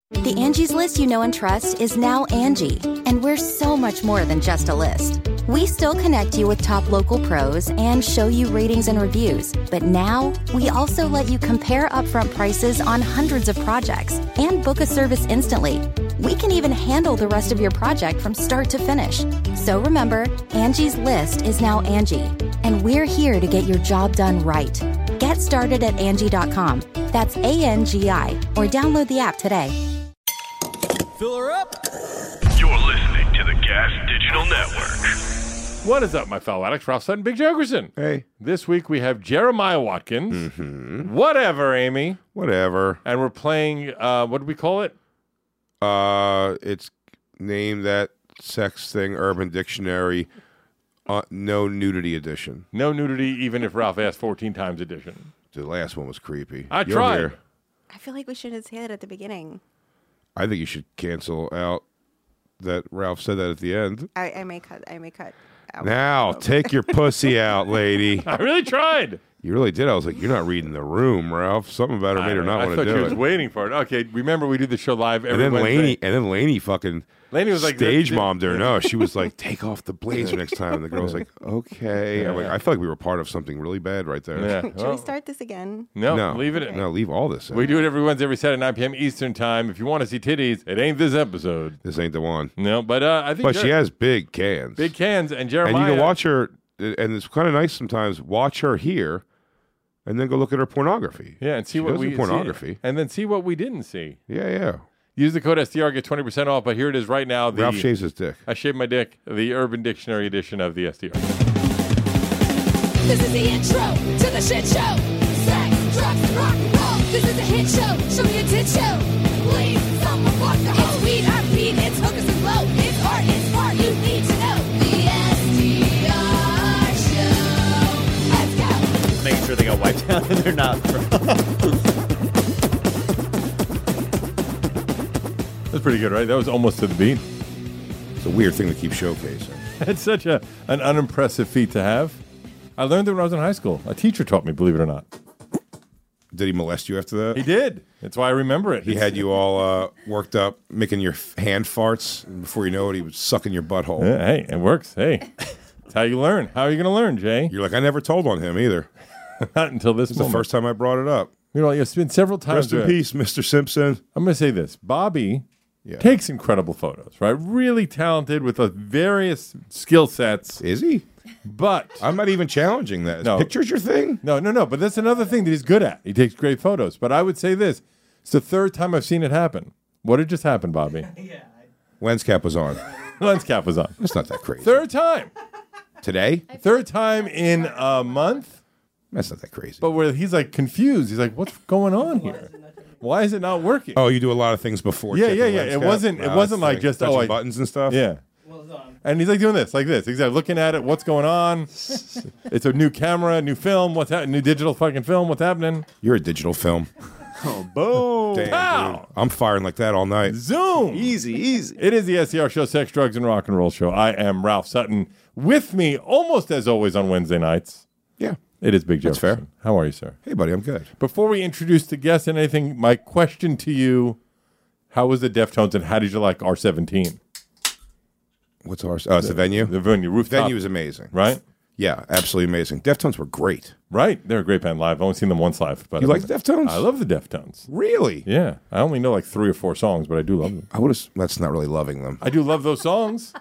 The Angie's List you know and trust is now Angie, and we're so much more than just a list. We still connect you with top local pros and show you ratings and reviews, but now we also let you compare upfront prices on hundreds of projects and book a service instantly. We can even handle the rest of your project from start to finish. So remember, Angie's List is now Angie, and we're here to get your job done right. Get started at Angie.com. That's ANGI, or download the app today. Fill her up. You're listening to the Gas Digital Network. What is up, my fellow addicts? Ralph Sutton, Big Jefferson. Hey. This week we have Jeremiah Watkins. Mm-hmm. Whatever, Amy. Whatever. And we're playing, what do we call it? It's named that sex thing, Urban Dictionary, no nudity edition. No nudity, even if Ralph asked 14 times edition. The last one was creepy. I tried. I feel like we shouldn't say that at the beginning. I think you should cancel out that Ralph said that at the end. I may cut. Out. Now, take your pussy out, lady. I really tried. You really did. I was like, you're not reading the room, Ralph. Something about her made her not want to do I thought she was it. waiting for it. Okay, remember we do the show live every Wednesday. And then Lainey fucking was like, stage mommed her. No, she was like, take off the blazer next time. And the girl was like, okay. I'm like, I feel like we were part of something really bad right there. Yeah. Should we start this again? No, leave it in. No, leave all this in. We do it every Wednesday, every Saturday, 9 p.m. Eastern time. If you want to see titties, it ain't this episode. This ain't the one. No, but I think... But she has big cans. Big cans, and Jeremiah... And you can watch her, and it's kind of nice sometimes, watch her here, and then go look at her pornography. Yeah, and see what we... pornography. And then see what we didn't see. Yeah. Use the code SDR, get 20% off, but here it is right now. Ralph shaves his dick. I shaved my dick, the Urban Dictionary edition of the SDR. This is the intro to the shit show. Sex, drugs, and rock and roll. This is a hit show. Show me a tit show. Please, someone fuck the hoe. It's weed, I beat, it's hookers and blow. It's art, you need to know. The SDR show. Let's go. Making sure they got wiped down and they're not. That's pretty good, right? That was almost to the beat. It's a weird thing to keep showcasing. It's such an unimpressive feat to have. I learned it when I was in high school. A teacher taught me, believe it or not. Did he molest you after that? He did. That's why I remember it. He had you all worked up, making your hand farts, and before you know it, he was sucking your butthole. Yeah, hey, it works. Hey, that's how you learn. How are you going to learn, Jay? You're like, I never told on him either. Not until this It's moment. the first time I brought it up. You know, it's been several times. Rest in peace, Mr. Simpson. I'm going to say this. Bobby takes incredible photos, right? Really talented with various skill sets. Is he? But I'm not even challenging that. No. Picture's your thing? No. But that's another thing that he's good at. He takes great photos. But I would say this. It's the third time I've seen it happen. What did just happen, Bobby? Lens cap was on. Lens cap was on. It's not that crazy. Third time. Today? Third time in a month. That's not that crazy. But where he's like confused. He's like, what's going on here? Why is it not working? Oh, you do a lot of things before. Yeah. checking It lens cap? wasn't like just touching buttons and stuff. Yeah. And he's like doing this, like this. Exactly. Looking at it. What's going on? It's a new camera, new film. What's happening? New digital fucking film. What's happening? You're a digital film. Oh, boom. Damn, Pow! dude. I'm firing like that all night. Zoom. Easy. It is the SCR show, Sex, Drugs, and Rock and Roll show. I am Ralph Sutton. With me, almost as always on Wednesday nights, Yeah. it is Big That's Jefferson. fair. How are you, sir? Hey, buddy, I'm good. Before we introduce the guests and anything, my question to you, how was the Deftones and how did you like R17? What's ours? Oh, it's the venue? The venue, rooftop. Venue is amazing. Right? Yeah, absolutely amazing. Deftones were great. Right. They're a great band live. I've only seen them once live. But You like the Deftones? I love the Deftones. Really? Yeah. I only know like 3 or 4 songs, but I do love them. I would have. That's not really loving them. I do love those songs.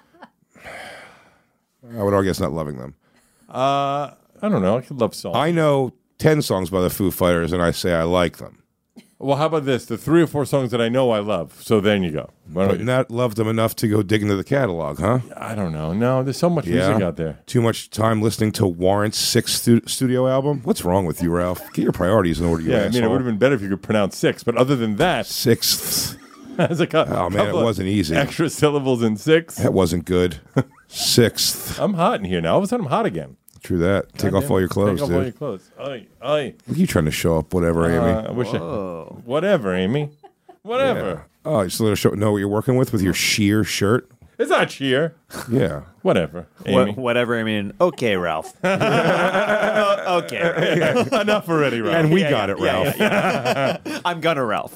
I would argue it's not loving them. I don't know. I could love songs. I know 10 songs by the Foo Fighters, and I say I like them. Well, how about this? The 3 or 4 songs that I know I love. So then you go. Why don't But you- not love them enough to go dig into the catalog, huh? I don't know. No, there's so much music out there. Too much time listening to Warrant's 6th studio album? What's wrong with you, Ralph? Get your priorities in order, you Yeah, I mean, it asshole. would have been better if you could pronounce 6, but other than that, 6th. as a Oh, man, it wasn't easy. Extra syllables in 6. That wasn't good. 6th. I'm hot in here now. All of a sudden, I'm hot again. True that. Take off all your clothes, Take off dude. all your clothes. Aye. What are you trying to show up? Whatever, Amy. I wish whatever, Amy. Whatever. Yeah. Oh, you still know what you're working with your sheer shirt? It's not sheer. Yeah. Whatever, Amy. Whatever, I mean. Okay, Ralph. All Okay. Enough already, Ralph. And we got it, Ralph. I'm gonna Ralph.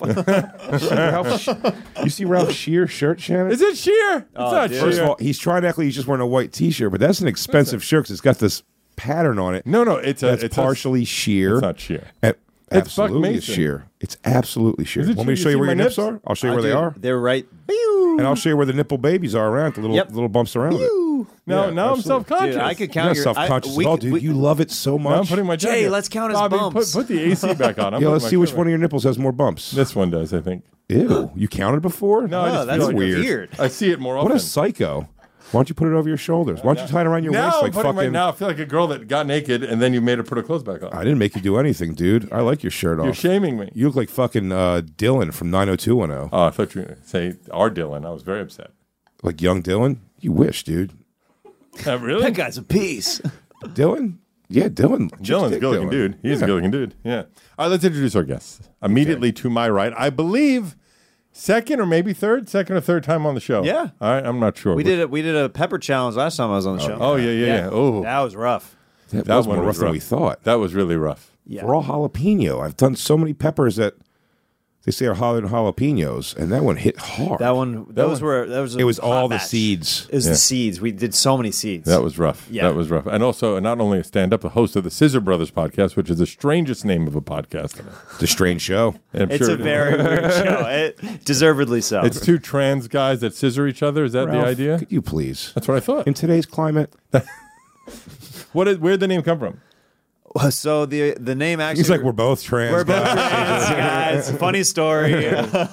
You see Ralph's sheer shirt, Shannon? Is it sheer? It's not dude. sheer. First of all, he's trying to act like he's just wearing a white T-shirt, but that's an expensive shirt 'cause it's got this pattern on it. No, it's That's it's partially sheer. It's not sheer. And It's Buck absolutely it's Mason. sheer. It's absolutely sheer. Is it Want me to sheer? show You you where see your my nips nips? are? I'll show you where they are. They're right. And I'll show you where the nipple babies are around, the little Yep. little bumps around it. No, now I'm absolutely. self-conscious. Dude, I could You're count not your self-conscious at all, dude. You love it so much. Now I'm putting my Jay, jacket. let's count as Bobby, bumps. Put the AC back on. yeah, let's see which one of your nipples has more bumps. This one does, I think. Ew. You counted before? No, I just that's feel like weird. I see it more often. What a psycho. Why don't you put it over your shoulders? Why don't you tie it around your now waist I'm like putting fucking... now I feel like a girl that got naked and then you made her put her clothes back on. I didn't make you do anything, dude. I like your shirt off. You're shaming me. You look like fucking Dylan from 90210. Oh, I thought you were going to say our Dylan. I was very upset. Like young Dylan? You wish, dude. Really? That guy's a piece. Dylan? Yeah, Dylan. Dylan's a good-looking dude. He's a good-looking dude. Yeah. All right, let's introduce our guests. Immediately to my right, I believe second or third time on the show. Yeah. All right, I'm not sure. We did a pepper challenge last time I was on the show. Oh, yeah. Oh, That was rough. That that was one more was rough than rough. we thought. That was really rough. Yeah. We're all jalapeno. I've done so many peppers that they say are hotter than jalapenos, and that one hit hard. That one. That was It was a all hot the match. seeds. It was the seeds. We did so many seeds. That was rough. Yeah. That was rough. And also, not only a stand-up, a host of the Scissor Brothers podcast, which is the strangest name of a podcast. It's a strange show. And I'm It's sure a very weird show. Deservedly so. It's two trans guys that scissor each other. Is that the Ralph, idea? Could you please? That's what I thought. In today's climate, Where'd the name come from? So the name actually. he's like, we're both trans. We're both guys. trans guys. Funny story.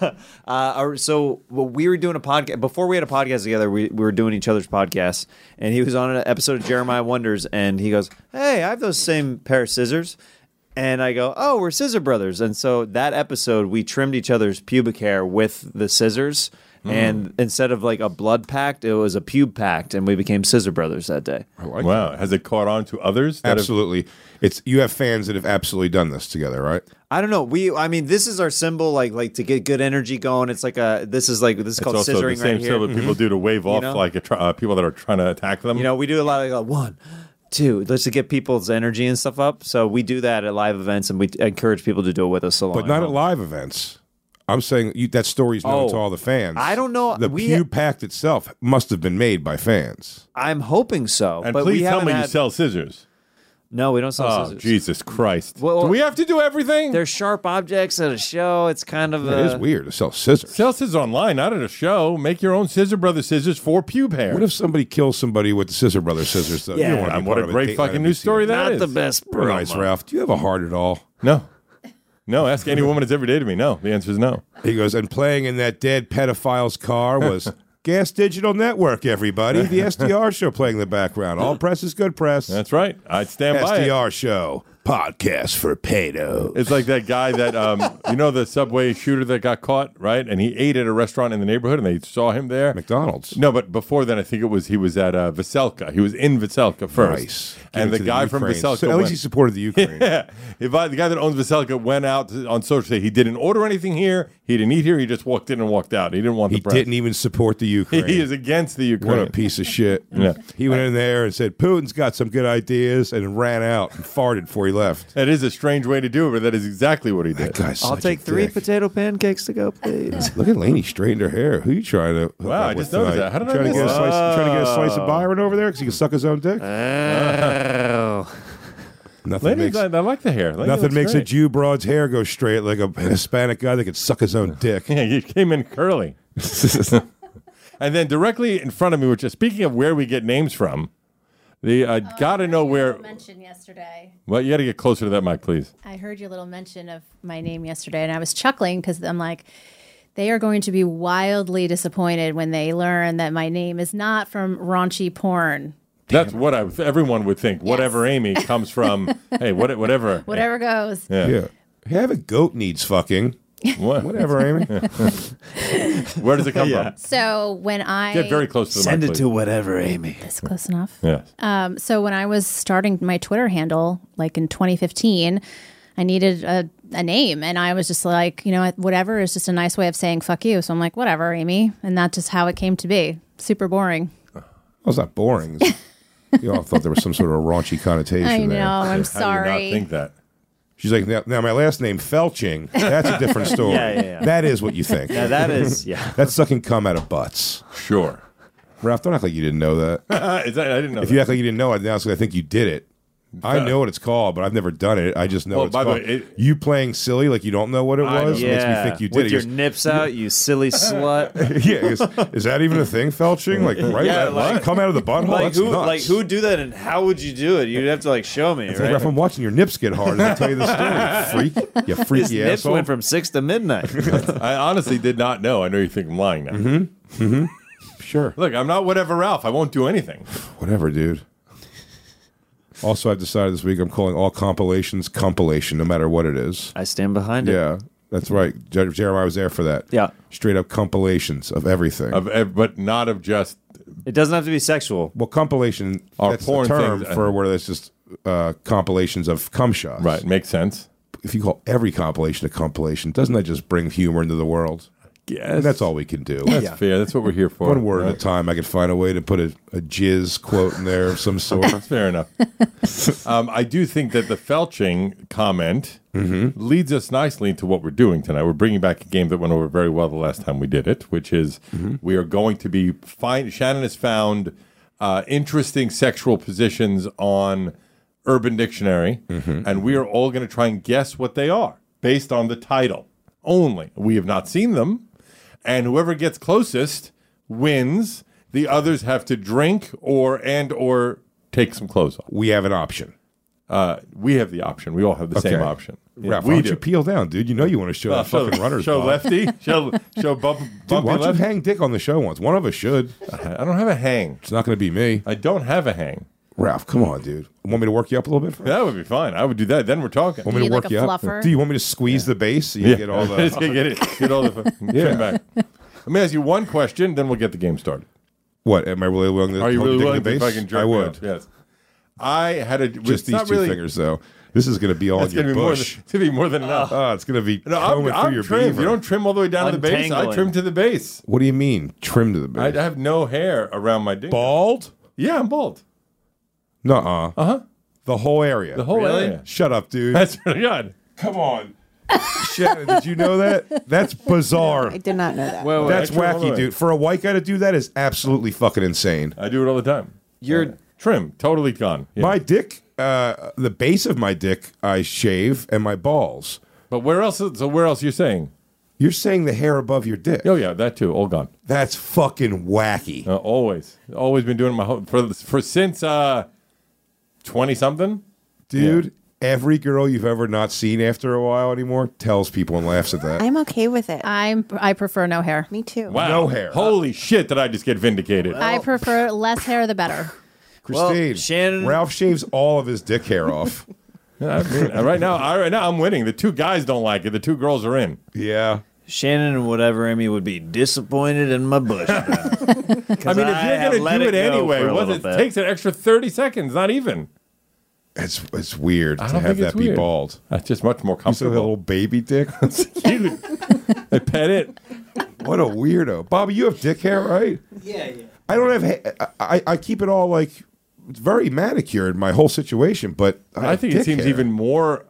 So we were doing a podcast before we had a podcast together. We were doing each other's podcasts, and he was on an episode of Jeremiah Wonders, and he goes, "Hey, I have those same pair of scissors." And I go, "Oh, we're Scissor Brothers." And so that episode, we trimmed each other's pubic hair with the scissors. And instead of like a blood pact, it was a pube pact, and we became Scissor Brothers that day. I like Wow. that. Has it caught on to others? that have- Absolutely. You have fans that have absolutely done this together, right? I don't know. This is our symbol, like to get good energy going. It's like this is It's called also the scissoring same right here. symbol that people do to wave off know? like people that are trying to attack them. You know, we do a lot of like 1, 2, just to get people's energy and stuff up. So we do that at live events, and we encourage people to do it with us. But not at live events. I'm saying that story's known to all the fans. I don't know. The pube pact itself must have been made by fans. I'm hoping so. and but please we tell haven't me you had- sell scissors. No, we don't sell Oh, scissors. Jesus Christ. Well, do we have to do everything? They're sharp objects at a show. It's kind of It is weird to sell scissors. Sell scissors online, not at a show. Make your own Scissor Brothers scissors for pube hair. What if somebody kills somebody with the Scissor Brothers scissors? Though? You don't Yeah. wanna be what part a of it. great Take fucking that news story that not is. the best. Very nice, promo. Ralph. Do you have a heart at all? No, ask any woman that's every day to me. No, the answer is no. He goes, and playing in that dead pedophile's car was Gas Digital Network, everybody. The SDR show playing in the background. All press is good press. That's right. I'd stand by it. SDR show. Podcast for pedos. It's like that guy that, the subway shooter that got caught, right? And he ate at a restaurant in the neighborhood, and they saw him there. McDonald's. No, but before then, I think he was at Veselka. He was in Veselka first. Nice. And Give the it to guy from Ukraine. Veselka So at least he supported the Ukraine. Yeah. The guy that owns Veselka went out on social say he didn't order anything here. He didn't eat here. He just walked in and walked out. He didn't want He the press. didn't even support the Ukraine. He is against the Ukraine. What a piece of shit. Yeah. He went in there and said, Putin's got some good ideas, and ran out and farted before he left. That is a strange way to do it, but that is exactly what he did. That guy's I'll such take a 3 dick. potato pancakes to go, please. Look at Lainey straightened her hair. Who you trying to hook Wow, up I with just noticed tonight? that. How did I trying to miss get a that? slice? Trying to get a slice of Byron over there because he can suck his own dick. Nothing Lady, makes I like the hair. Lady nothing looks makes a great. Jew broad's hair go straight like a Hispanic guy that could suck his own dick. Yeah, you came in curly. And then directly in front of me, which is speaking of where we get names from, the gotta know where. Mention yesterday. Well, you got to get closer to that mic, please. I heard your little mention of my name yesterday, and I was chuckling because I'm like, they are going to be wildly disappointed when they learn that my name is not from raunchy porn. That's what everyone would think. Whatever Amy comes from. Hey, whatever. Whatever goes. Yeah. Have a goat needs fucking. What? Whatever, Amy. Where does it come from? So when I Get very close to the Send mic, it to whatever, Amy. That's close enough. Yeah. So when I was starting my Twitter handle, like in 2015, I needed a name, and I was just like, whatever is just a nice way of saying fuck you. So I'm like, whatever, Amy, and that's just how it came to be. Super boring. Well, it's not boring. You all thought there was some sort of a raunchy connotation I know. there. I'm How do you sorry. not think that? She's like, now my last name, Felching, that's a different story. Yeah. That is what you think. Yeah, that is. Yeah. That's sucking cum out of butts. Sure. Ralph, don't act like you didn't know that. I didn't know If that. you act like you didn't know it, now it's 'cause I think you did it. I know what it's called, but I've never done it. I just know Well, it's by the called. way, You playing silly like you don't know what it I was know. makes me think you did With it. your He goes, nips out, you silly slut. yeah, is that even a thing, Felching? Like, right? Yeah, That- like- come out of the butthole? Like That's nuts. who would do that, and how would you do it? You'd have to show me, It's right? like, Ralph, I'm watching your nips get hard and I tell you the story. Freak. You His freaky nips asshole. went from 6 to midnight. I honestly did not know. I know you think I'm lying now. Sure. Look, I'm not whatever Ralph. I won't do anything. Whatever, dude. Also, I've decided this week I'm calling all compilations compilation, no matter what it is. I stand behind it. Yeah, that's right. Jeremiah was there for that. Yeah. Straight up compilations of everything. But not of just. It doesn't have to be sexual. Well, compilation, Or that's porn the term things. for where there's just compilations of cum shots. Right, makes sense. If you call every compilation a compilation, doesn't that just bring humor into the world? Yes. And that's all we can do. That's fair. That's what we're here for. One word Right. at a time. I could find a way to put a jizz quote in there of some sort. That's fair enough. I do think that the Felching comment leads us nicely into what we're doing tonight. We're bringing back a game that went over very well the last time we did it, which is we are going to be Shannon has found interesting sexual positions on Urban Dictionary, and we are all going to try and guess what they are based on the title only. We have not seen them, and whoever gets closest wins. The others have to drink or take some clothes off. We have an option. We have the option. We all have the same Okay. option. Ralph, we why don't do. you peel down, dude? You know you want to show that fucking runner's show bod. lefty. Show Dude, bumpy why don't you lefty. hang dick on the show once? One of us should. I don't have a hang. It's not going to be me. I don't have a hang. Ralph, come on, dude. Want me to work you up a little bit? That would be fine. I would do that. Then we're talking. Want me You to need, work like, a you up? fluffer? Do you want me to squeeze the base so you get all the... get all the trim back. Let me ask you one question, then we'll get the game started. What? Am I really willing to Are you hold really your dick willing in to the base? fucking jerk I me would. off? Yes. I had a Just it's these not two really, fingers, though. This is going to be all It's in your gonna be more than, bush. it's gonna be more than enough. It's going to be No, combing I'm through your trimmed. beaver. You don't trim all the way down to the base. I Untangling. trim to the base. What do you mean, trim to the I base? have no hair around my dick. Bald? Yeah, I'm bald. Nuh-uh. Uh-huh. The whole area. The whole area. Shut up, dude. That's really good. Come on. Shannon, did you know that? That's bizarre. I did not know that. Well, That's I trim all the wacky, way. dude. For a white guy to do that is absolutely fucking insane. I do it all the time. You're Trim, totally gone. Yeah. My dick, the base of my dick, I shave, and my balls. But where else? So where else you're saying? You're saying the hair above your dick. Oh yeah, that too. All gone. That's fucking wacky. Always been doing it my whole for since 20 something. Dude, every girl you've ever not seen after a while anymore tells people and laughs at that. I'm okay with it. I prefer no hair. Me too. Wow, No hair. Holy shit! Did I just get vindicated? I prefer less hair, the better. Christine, Shannon- Ralph shaves all of his dick hair off. I mean, right now I'm winning. The two guys don't like it. The two girls are in. Yeah. Shannon and whatever Emmy would be disappointed in my bush. I mean, if you're gonna do it anyway, it takes an extra 30 seconons. Not even. It's weird I to don't have think it's that be weird. bald. That's just much more You still have a little comfortable. baby dick? Cute. I pet it. What a weirdo. Bobby, you have dick hair, right? Yeah. I don't have I keep it all like very manicured, my whole situation, but I think it seems even more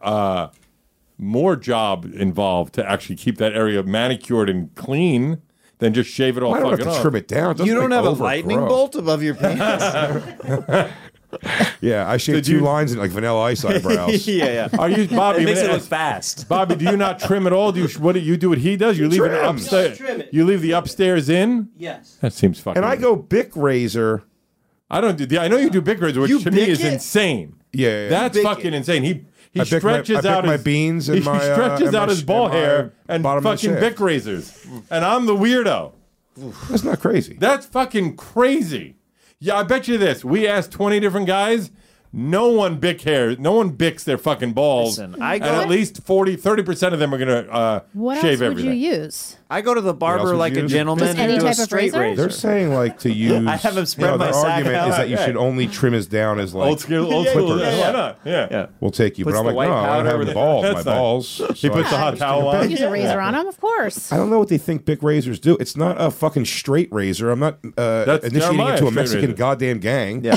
job involved to actually keep that area manicured and clean than just shave it all. I don't have fucking to off. trim it down. It doesn't, You don't like, have a lightning overgrow. bolt above your penis? Yeah, I shaved Did you- two lines in like Vanilla Ice eyebrows. yeah. Are you Bobby? It makes it man, look fast. Bobby, do you not trim at all? What do you do? What he does? You leave it trims. upstairs. Trim it. You leave the upstairs in. Yes. That seems fucking. And I go Bic razor. I don't do. I know you do big razor, which You to me bick is it? insane. Yeah. That's bick fucking it. insane. He I bick my- stretches I bick out my his beans and he my, stretches and out my his ball and my hair and bottom of the fucking shaft. bic razors, and I'm the weirdo. That's not crazy. That's fucking crazy. Yeah, I bet you this. We asked 20 different guys. No one bics their fucking balls. Listen, I and go- at least 30% of them are going to What shave else would everything. you use? I go to the else barber would like you a use? gentleman Just and any do a type of straight razor? razor. They're saying like to use. I have him spread my their sack argument out. is that you Okay. should only trim his down as like Old school. clippers. Yeah, why not? Yeah. Yeah. We'll take you, Puts but I'm the like, white no, I powder don't have with the it. balls. That's My fine. balls. He So puts I- the hot towel on. Use a razor on them, of course. I don't know what they think Bic razors do. It's not a fucking straight razor. I'm not That's initiating Jeremiah, into a straight Mexican razor. goddamn gang. Yeah.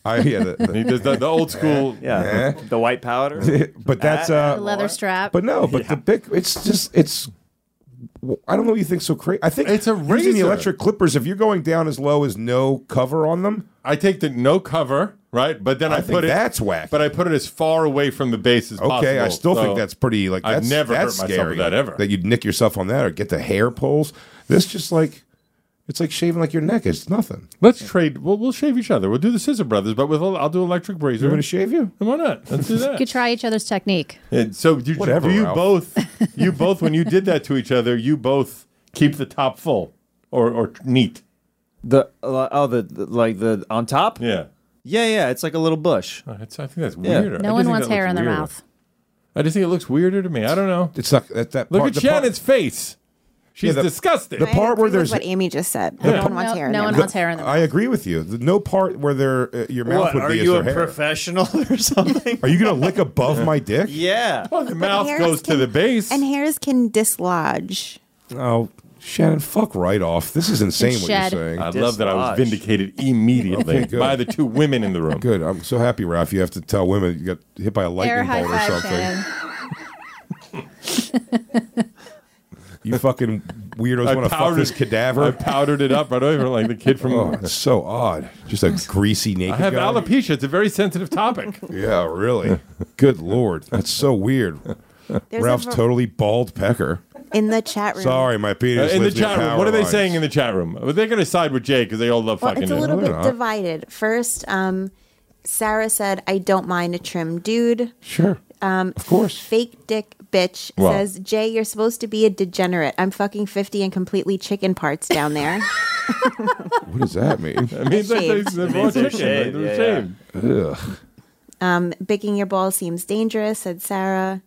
Yeah, He does the old school. Yeah, the white powder. but that's The leather strap. But no, but the big, it's. I don't know what you think so crazy. I think It's a using the razor. electric clippers. If you're going down as low as no cover on them, I take the no cover, right? But then I think put it. that's whack. But I put it as far away from the base as possible. okay, I still So think that's pretty. Like I've that's, never that's hurt myself scary. with that ever. That you'd nick yourself on that or get the hair pulls. This just like it's like shaving like your neck. It's nothing. Let's trade. We'll shave each other. We'll do the Scissor Brothers, but I'll do electric razor. You want me to shave you? Why not? Let's do You that. could try each other's technique. And so do Whatever, you Ralph. both when you did that to each other, you both keep the top full or neat. The like the on top. Yeah. Yeah. It's like a little bush. I think that's Yeah. weirder. No I one just think wants that hair looks in their weirder. mouth. I just think it looks weirder to me. I don't know. It's not that. Look part, at the part- Shannon's face. She's disgusted. the part where I agree there's with what Amy just said. No one wants hair in no their one mouth. wants hair in their mouth. I agree with you. No part where your mouth What? would Are be you is a their hair. professional or something? Are you gonna lick above my dick? Yeah. Oh, the mouth Hairs goes to can- the base. And hairs can dislodge. Oh, Shannon, fuck right off. This is insane It's what shed. you're saying. I love that I was Dislodge. vindicated immediately Okay, good. by the two women in the room. Good. I'm so happy, Ralph. You have to tell women you got hit by a Air lightning high bolt or five, something. Shannon. You fucking weirdos want to fuck this I cadaver. powdered it up right over like the kid from. Oh, it's so odd. Just a greasy naked I have guy. alopecia. It's a very sensitive topic. Yeah, really. Good lord, that's so weird. There's Ralph's a totally bald pecker. in the chat room. Sorry, my penis. In the lives near chat room, power what are they lines. saying in the chat room? Well, they're going to side with Jay because they all love Well, fucking it's a him. little they're bit not. divided. First, Sarah said, "I don't mind a trim dude." Sure. Of course. Fake dick bitch Wow. says, "Jay, you're supposed to be a degenerate. I'm fucking 50 and completely chicken parts down there." What does that mean? It means that Shaved. they're It raw means they're chicken. shaved, They're yeah, shaved. Ugh. Bigging your balls seems dangerous, said Sarah.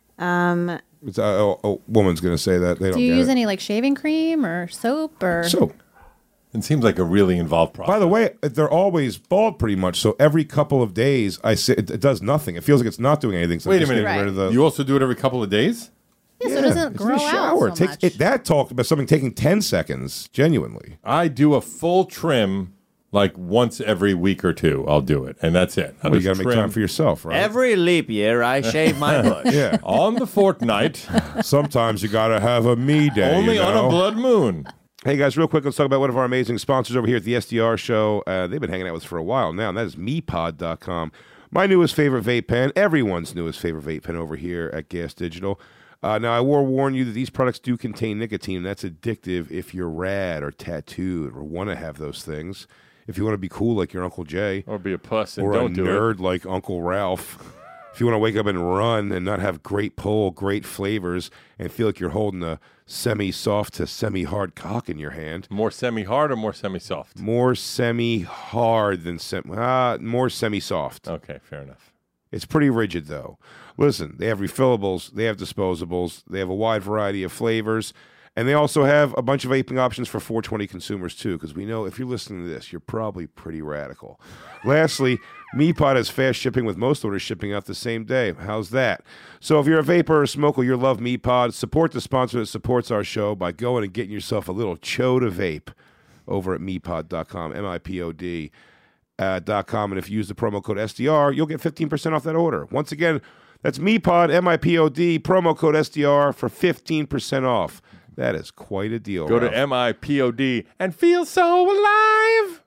It's, a woman's gonna say that. They don't Do you get use it. any like shaving cream or soap or? So, It seems like a really involved process. by the way, they're always bald pretty much. So every couple of days, I say it does nothing. It feels like it's not doing anything. So I'm Wait a just minute. getting rid of the. You also do it every couple of days? Yeah, so it doesn't it's in grow the shower. out so Takes- much. that talked about something taking 10 seconds. Genuinely. I do a full trim like once every week or two. I'll do it, and that's it. I Well, you just got to make trim time for yourself, right? Every leap year, I shave my bush. Yeah. on the fortnight, Sometimes you got to have a me day. only you on know? a blood moon. Hey guys, real quick, let's talk about one of our amazing sponsors over here at the SDR Show. They've been hanging out with us for a while now, and that is MePod.com. My newest favorite vape pen, everyone's newest favorite vape pen over here at Gas Digital. Now, I will warn you that these products do contain nicotine, and that's addictive if you're rad or tattooed or want to have those things. If you want to be cool like your Uncle Jay, Or be a puss and or don't a do nerd it. like Uncle Ralph. If you want to wake up and run and not have great pull, great flavors, and feel like you're holding a semi-soft to semi-hard cock in your hand, More semi-hard or more semi-soft? more semi-hard than more semi-soft. Okay, fair enough. It's pretty rigid, though. Listen, they have refillables, they have disposables, they have a wide variety of flavors, and they also have a bunch of vaping options for 420 consumers, too, because we know if you're listening to this, you're probably pretty radical. Lastly, MePod has fast shipping with most orders shipping out the same day. How's that? So if you're a vapor or a smoker, you'll love MePod. Support the sponsor that supports our show by going and getting yourself a little Chota vape over at MePod.com, MIPOD. .com, and if you use the promo code SDR, you'll get 15% off that order. Once again, that's MePod, MIPOD, promo code SDR for 15% off. That is quite a deal. Go to Ralph. MIPOD and feel so alive.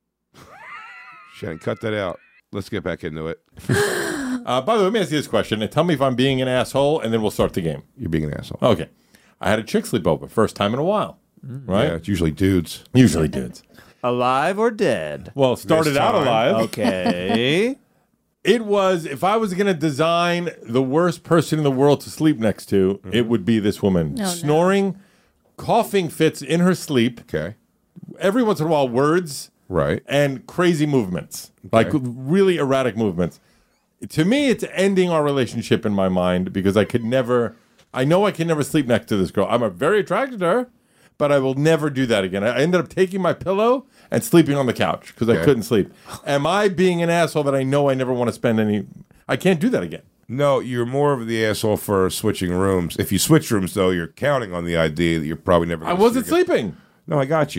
Shannon, cut that out. Let's get back into it. By the way, let me ask you this question and tell me if I'm being an asshole, and then we'll start the game. You're being an asshole. Okay. I had a chick sleepover, first time in a while. Right? Yeah, it's usually dudes. Usually dudes. Alive or dead? Well, started This out time. alive. Okay. It was, if I was going to design the worst person in the world to sleep next to, it would be this woman. no. Snoring, coughing fits in her sleep, Okay. every once in a while words, Right. and crazy movements, like really erratic movements. To me, it's ending our relationship in my mind because I can never sleep next to this girl. I'm very attracted to her, but I will never do that again. I ended up taking my pillow and sleeping on the couch because I Okay. couldn't sleep. Am I being an asshole that I know I never want to spend any... I can't do that again. No, you're more of the asshole for switching rooms. If you switch rooms, though, you're counting on the idea that you're probably never I gonna wasn't see her again. sleeping. No, I got you.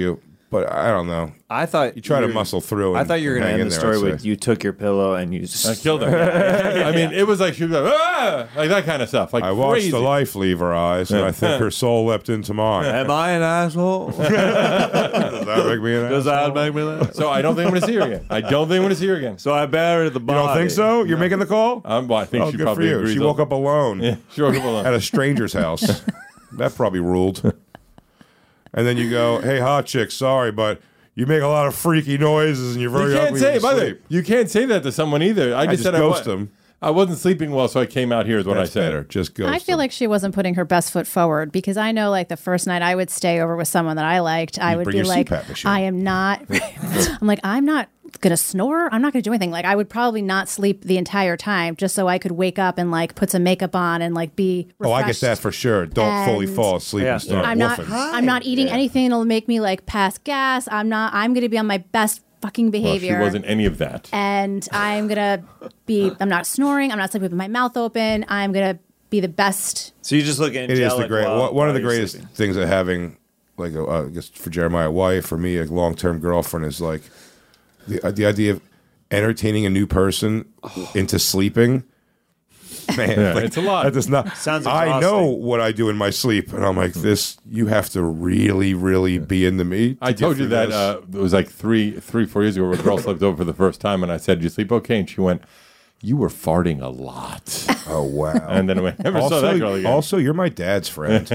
But I don't know. I thought You try to were- muscle through. I And thought you were going to hang end in the there, story I'd with say. you took your pillow and you I killed him. I mean, it was like she was like, like that kind of stuff. Like I watched crazy. the life leave her eyes, and I think her soul leapt into mine. Am I an asshole? Does that make me an Does asshole? that make me laugh? So I don't think I'm going to see her again. I don't think I'm going to see her again. So I buried the You body. don't think so? You're making the call? Well, I think Oh, she good for probably you. agrees. She woke up alone Yeah, she woke up alone. at a stranger's house. That probably ruled. And then you go, "Hey, hot chick, sorry, but you make a lot of freaky noises, and you're very You can't ugly say, when you by the way, sleep." you can't say that to someone either. I just said ghost I, them. I wasn't sleeping well, so I came out here is what That's I said. better. Just ghost I feel them. like she wasn't putting her best foot forward because I know, like, the first night I would stay over with someone that I liked, I You'd would bring be your like, CPAP machine. I am not, I'm like, I'm not going to snore. I'm not going to do anything. Like, I would probably not sleep the entire time just so I could wake up and, like, put some makeup on and, like, be refreshed. Oh, I get that for sure. Don't fully And- fall asleep Yeah. and start I'm not, woofing. I'm not eating anything that'll make me, like, pass gas. I'm going to be on my best fucking Well, she behavior. wasn't any of that. And I'm not snoring. I'm not sleeping with my mouth open. I'm going to be the best. So you just look It angelic. is the great while- one of the while you're greatest sleeping. things of having, like, I guess for Jeremiah, a wife, for me, a long-term girlfriend is like the idea of entertaining a new person into sleeping. Man, Yeah, like, it's a lot. That does not. Sounds I exhausting. know what I do in my sleep, and I'm like, this. You have to really, really be into me. to I get told you through that this. it was like 4 years ago where a girl slept over for the first time, and I said, "Did you sleep okay?" And she went, "You were farting a lot." Oh wow! And then I never saw that girl again. Also, you're my dad's friend.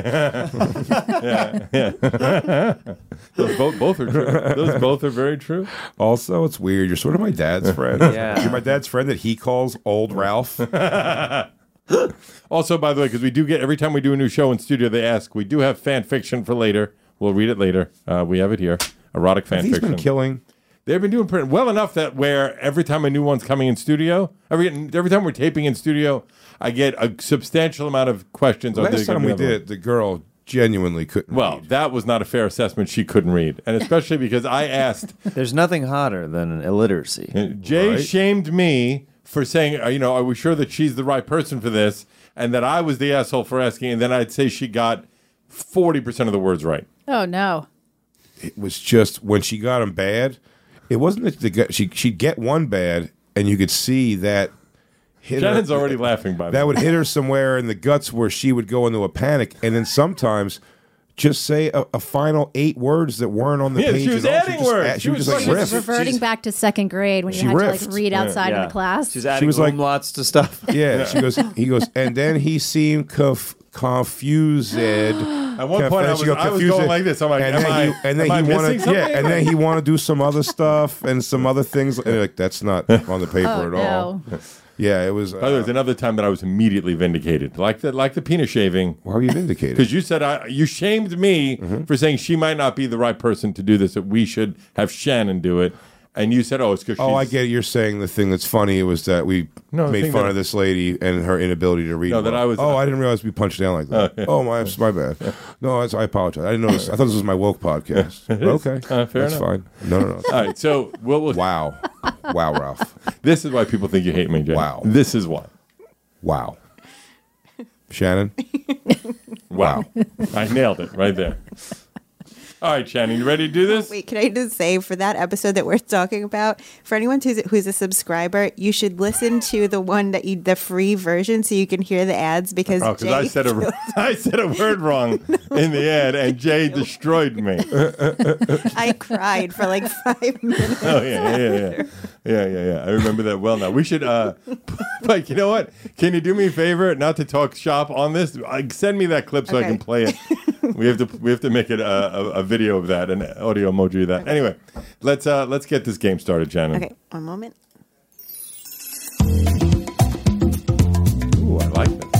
Those both are true. Those both are very true. Also, it's weird. You're sort of my dad's friend. Yeah. You're my dad's friend that he calls old Ralph. Also, by the way, because we do get every time we do a new show in studio, they ask. We do have fan fiction for later. We'll read it later. We have it here. Erotic fan He's fiction. been killing. They've been doing pretty well enough that where every time a new one's coming in studio, every time we're taping in studio, I get a substantial amount of questions. Are there Last gonna time be we another did one? it, the girl genuinely couldn't Well, read. that was not a fair assessment. She couldn't read, and especially because I asked. There's nothing hotter than an illiteracy. Jay Right. shamed me for saying, are we sure that she's the right person for this? And that I was the asshole for asking. And then I'd say she got 40% of the words right. Oh, no. It was just when she got him bad. It wasn't that she'd get one bad, and you could see that hit Shannon's her. already laughing by That would hit her somewhere in the guts where she would go into a panic, and then sometimes just say a final 8 words that weren't on the Yeah, page. she was at all. adding just words. add- She She would was just like fucking riff. Reverting back to second grade when you She had to, riffed. like, read outside of the class. She's adding was like- umlauts to stuff. Yeah, she goes, and then he seemed confused. At one point, I was going like this. I'm like, and am then I, he, and then am I he missing wanted, something? yeah, and then he wanted to do some other stuff and some other things. And like, that's not on the paper Oh, at all. no. Yeah, it was. By the way, there's another time that I was immediately vindicated, like the penis shaving, why were you vindicated? because you said you shamed me Mm-hmm. for saying she might not be the right person to do this. That we should have Shannon do it, and you said, "Oh, it's because Oh, I get it. You're saying the thing that's funny was that we No, the made thing fun that- of this lady and her inability to read. No, that well. I was- Oh, I didn't realize we punched down like that. Oh, my bad. No, I apologize. I didn't know this. I thought this was my woke podcast. Okay, fair that's enough. fine. No. All right, so we'll Wow, Ralph. This is why people think you hate me, Jay. Wow. This is why. Wow, Shannon. Wow. I nailed it right there. All right, Shannon, you ready to do this? Wait, can I just say for that episode that we're talking about, for anyone who's a subscriber, you should listen to the one the free version so you can hear the ads because Oh, because I said a word wrong in the ad, and Jay destroyed me. I cried for like 5 minutes. Oh yeah. I remember that well now. We should, but you know what? Can you do me a favor, not to talk shop on this? Send me that clip so I Okay. can play it. We have to make it a video of that, an audio emoji of that. Anyway, let's get this game started, Shannon. Okay, one moment. Ooh, I like this.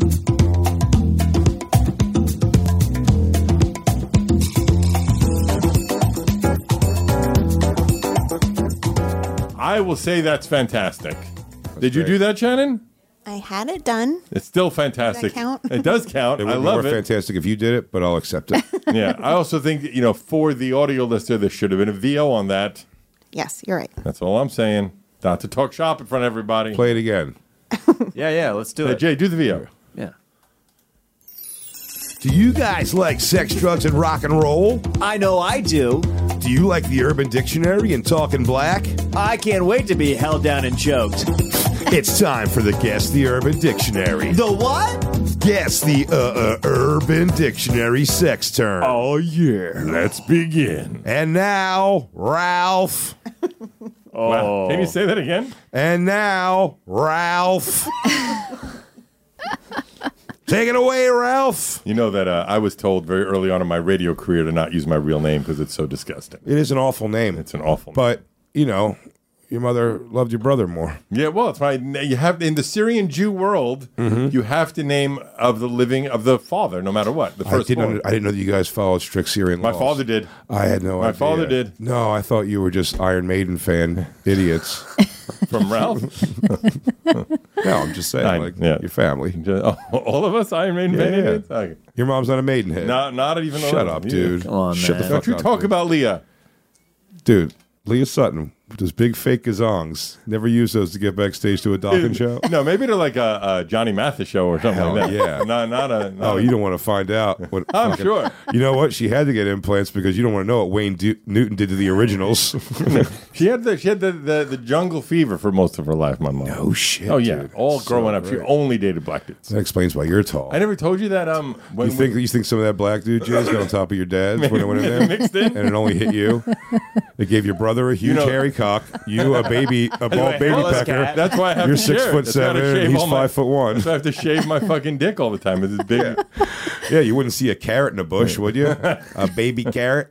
I will say that's fantastic. Did you great. do that, Shannon? I had it done. It's still fantastic. count? It does count. It would I be more love it. fantastic if you did it, but I'll accept it. Yeah, I also think for the audio listener, there should have been a VO on that. Yes, you're right. That's all I'm saying. Not to talk shop in front of everybody. Play it again. Yeah, let's do Hey, it. Jay, do the VO. Yeah. Do you guys like sex, drugs, and rock and roll? I know I do. Do Do you like the Urban Dictionary and Talking Black? I can't wait to be held down and choked. It's time for the Guess the Urban Dictionary. The what? Guess the Urban Dictionary sex term. Oh, yeah. Let's begin. And now, Ralph. Wow. Can you say that again? And now, Ralph. Take it away, Ralph. You know that I was told very early on in my radio career to not use my real name because it's so disgusting. It is an awful name. It's an awful name. But, you know, your mother loved your brother more. Yeah, well, it's right. You have in the Syrian Jew world, you have to name of the father, no matter what. The I first didn't know that you guys followed strict Syrian My laws. father did. I had no idea. My father did. No, I thought you were just Iron Maiden fan idiots. From Ralph. No, I'm just saying, your family. All of us Iron Maiden fans? Yeah. Okay. Your mom's not a Maidenhead. Not even. Shut up, dude. Come on, Shut man. the fuck Don't you up, talk dude. about Leah. Dude, Leah Sutton with those big fake gazongs. Never use those to get backstage to a Dawkins show. No, maybe to like a Johnny Mathis show or something Hell like that. yeah. Not Oh, you don't want to find out. What I'm fucking- sure. You know what? She had to get implants because you don't want to know what Wayne Newton did to the originals. She had the jungle fever for most of her life, my mom. Oh, shit. Oh yeah, dude. all So growing up, she great. only dated black dudes. That explains why you're tall. I never told you that. When You think some of that black dude jizz got on top of your dad's when it went in there? Mixed in? And it only hit you? It gave your brother a huge know- hairy cock. You a bald baby Wallace pecker. cat. That's why I have You're to shave. 6'7" That's why I have to and shave he's all my- 5'1". That's why I have to shave my fucking dick all the time. It's this big. Yeah, you wouldn't see a carrot in a bush, would you? A baby carrot.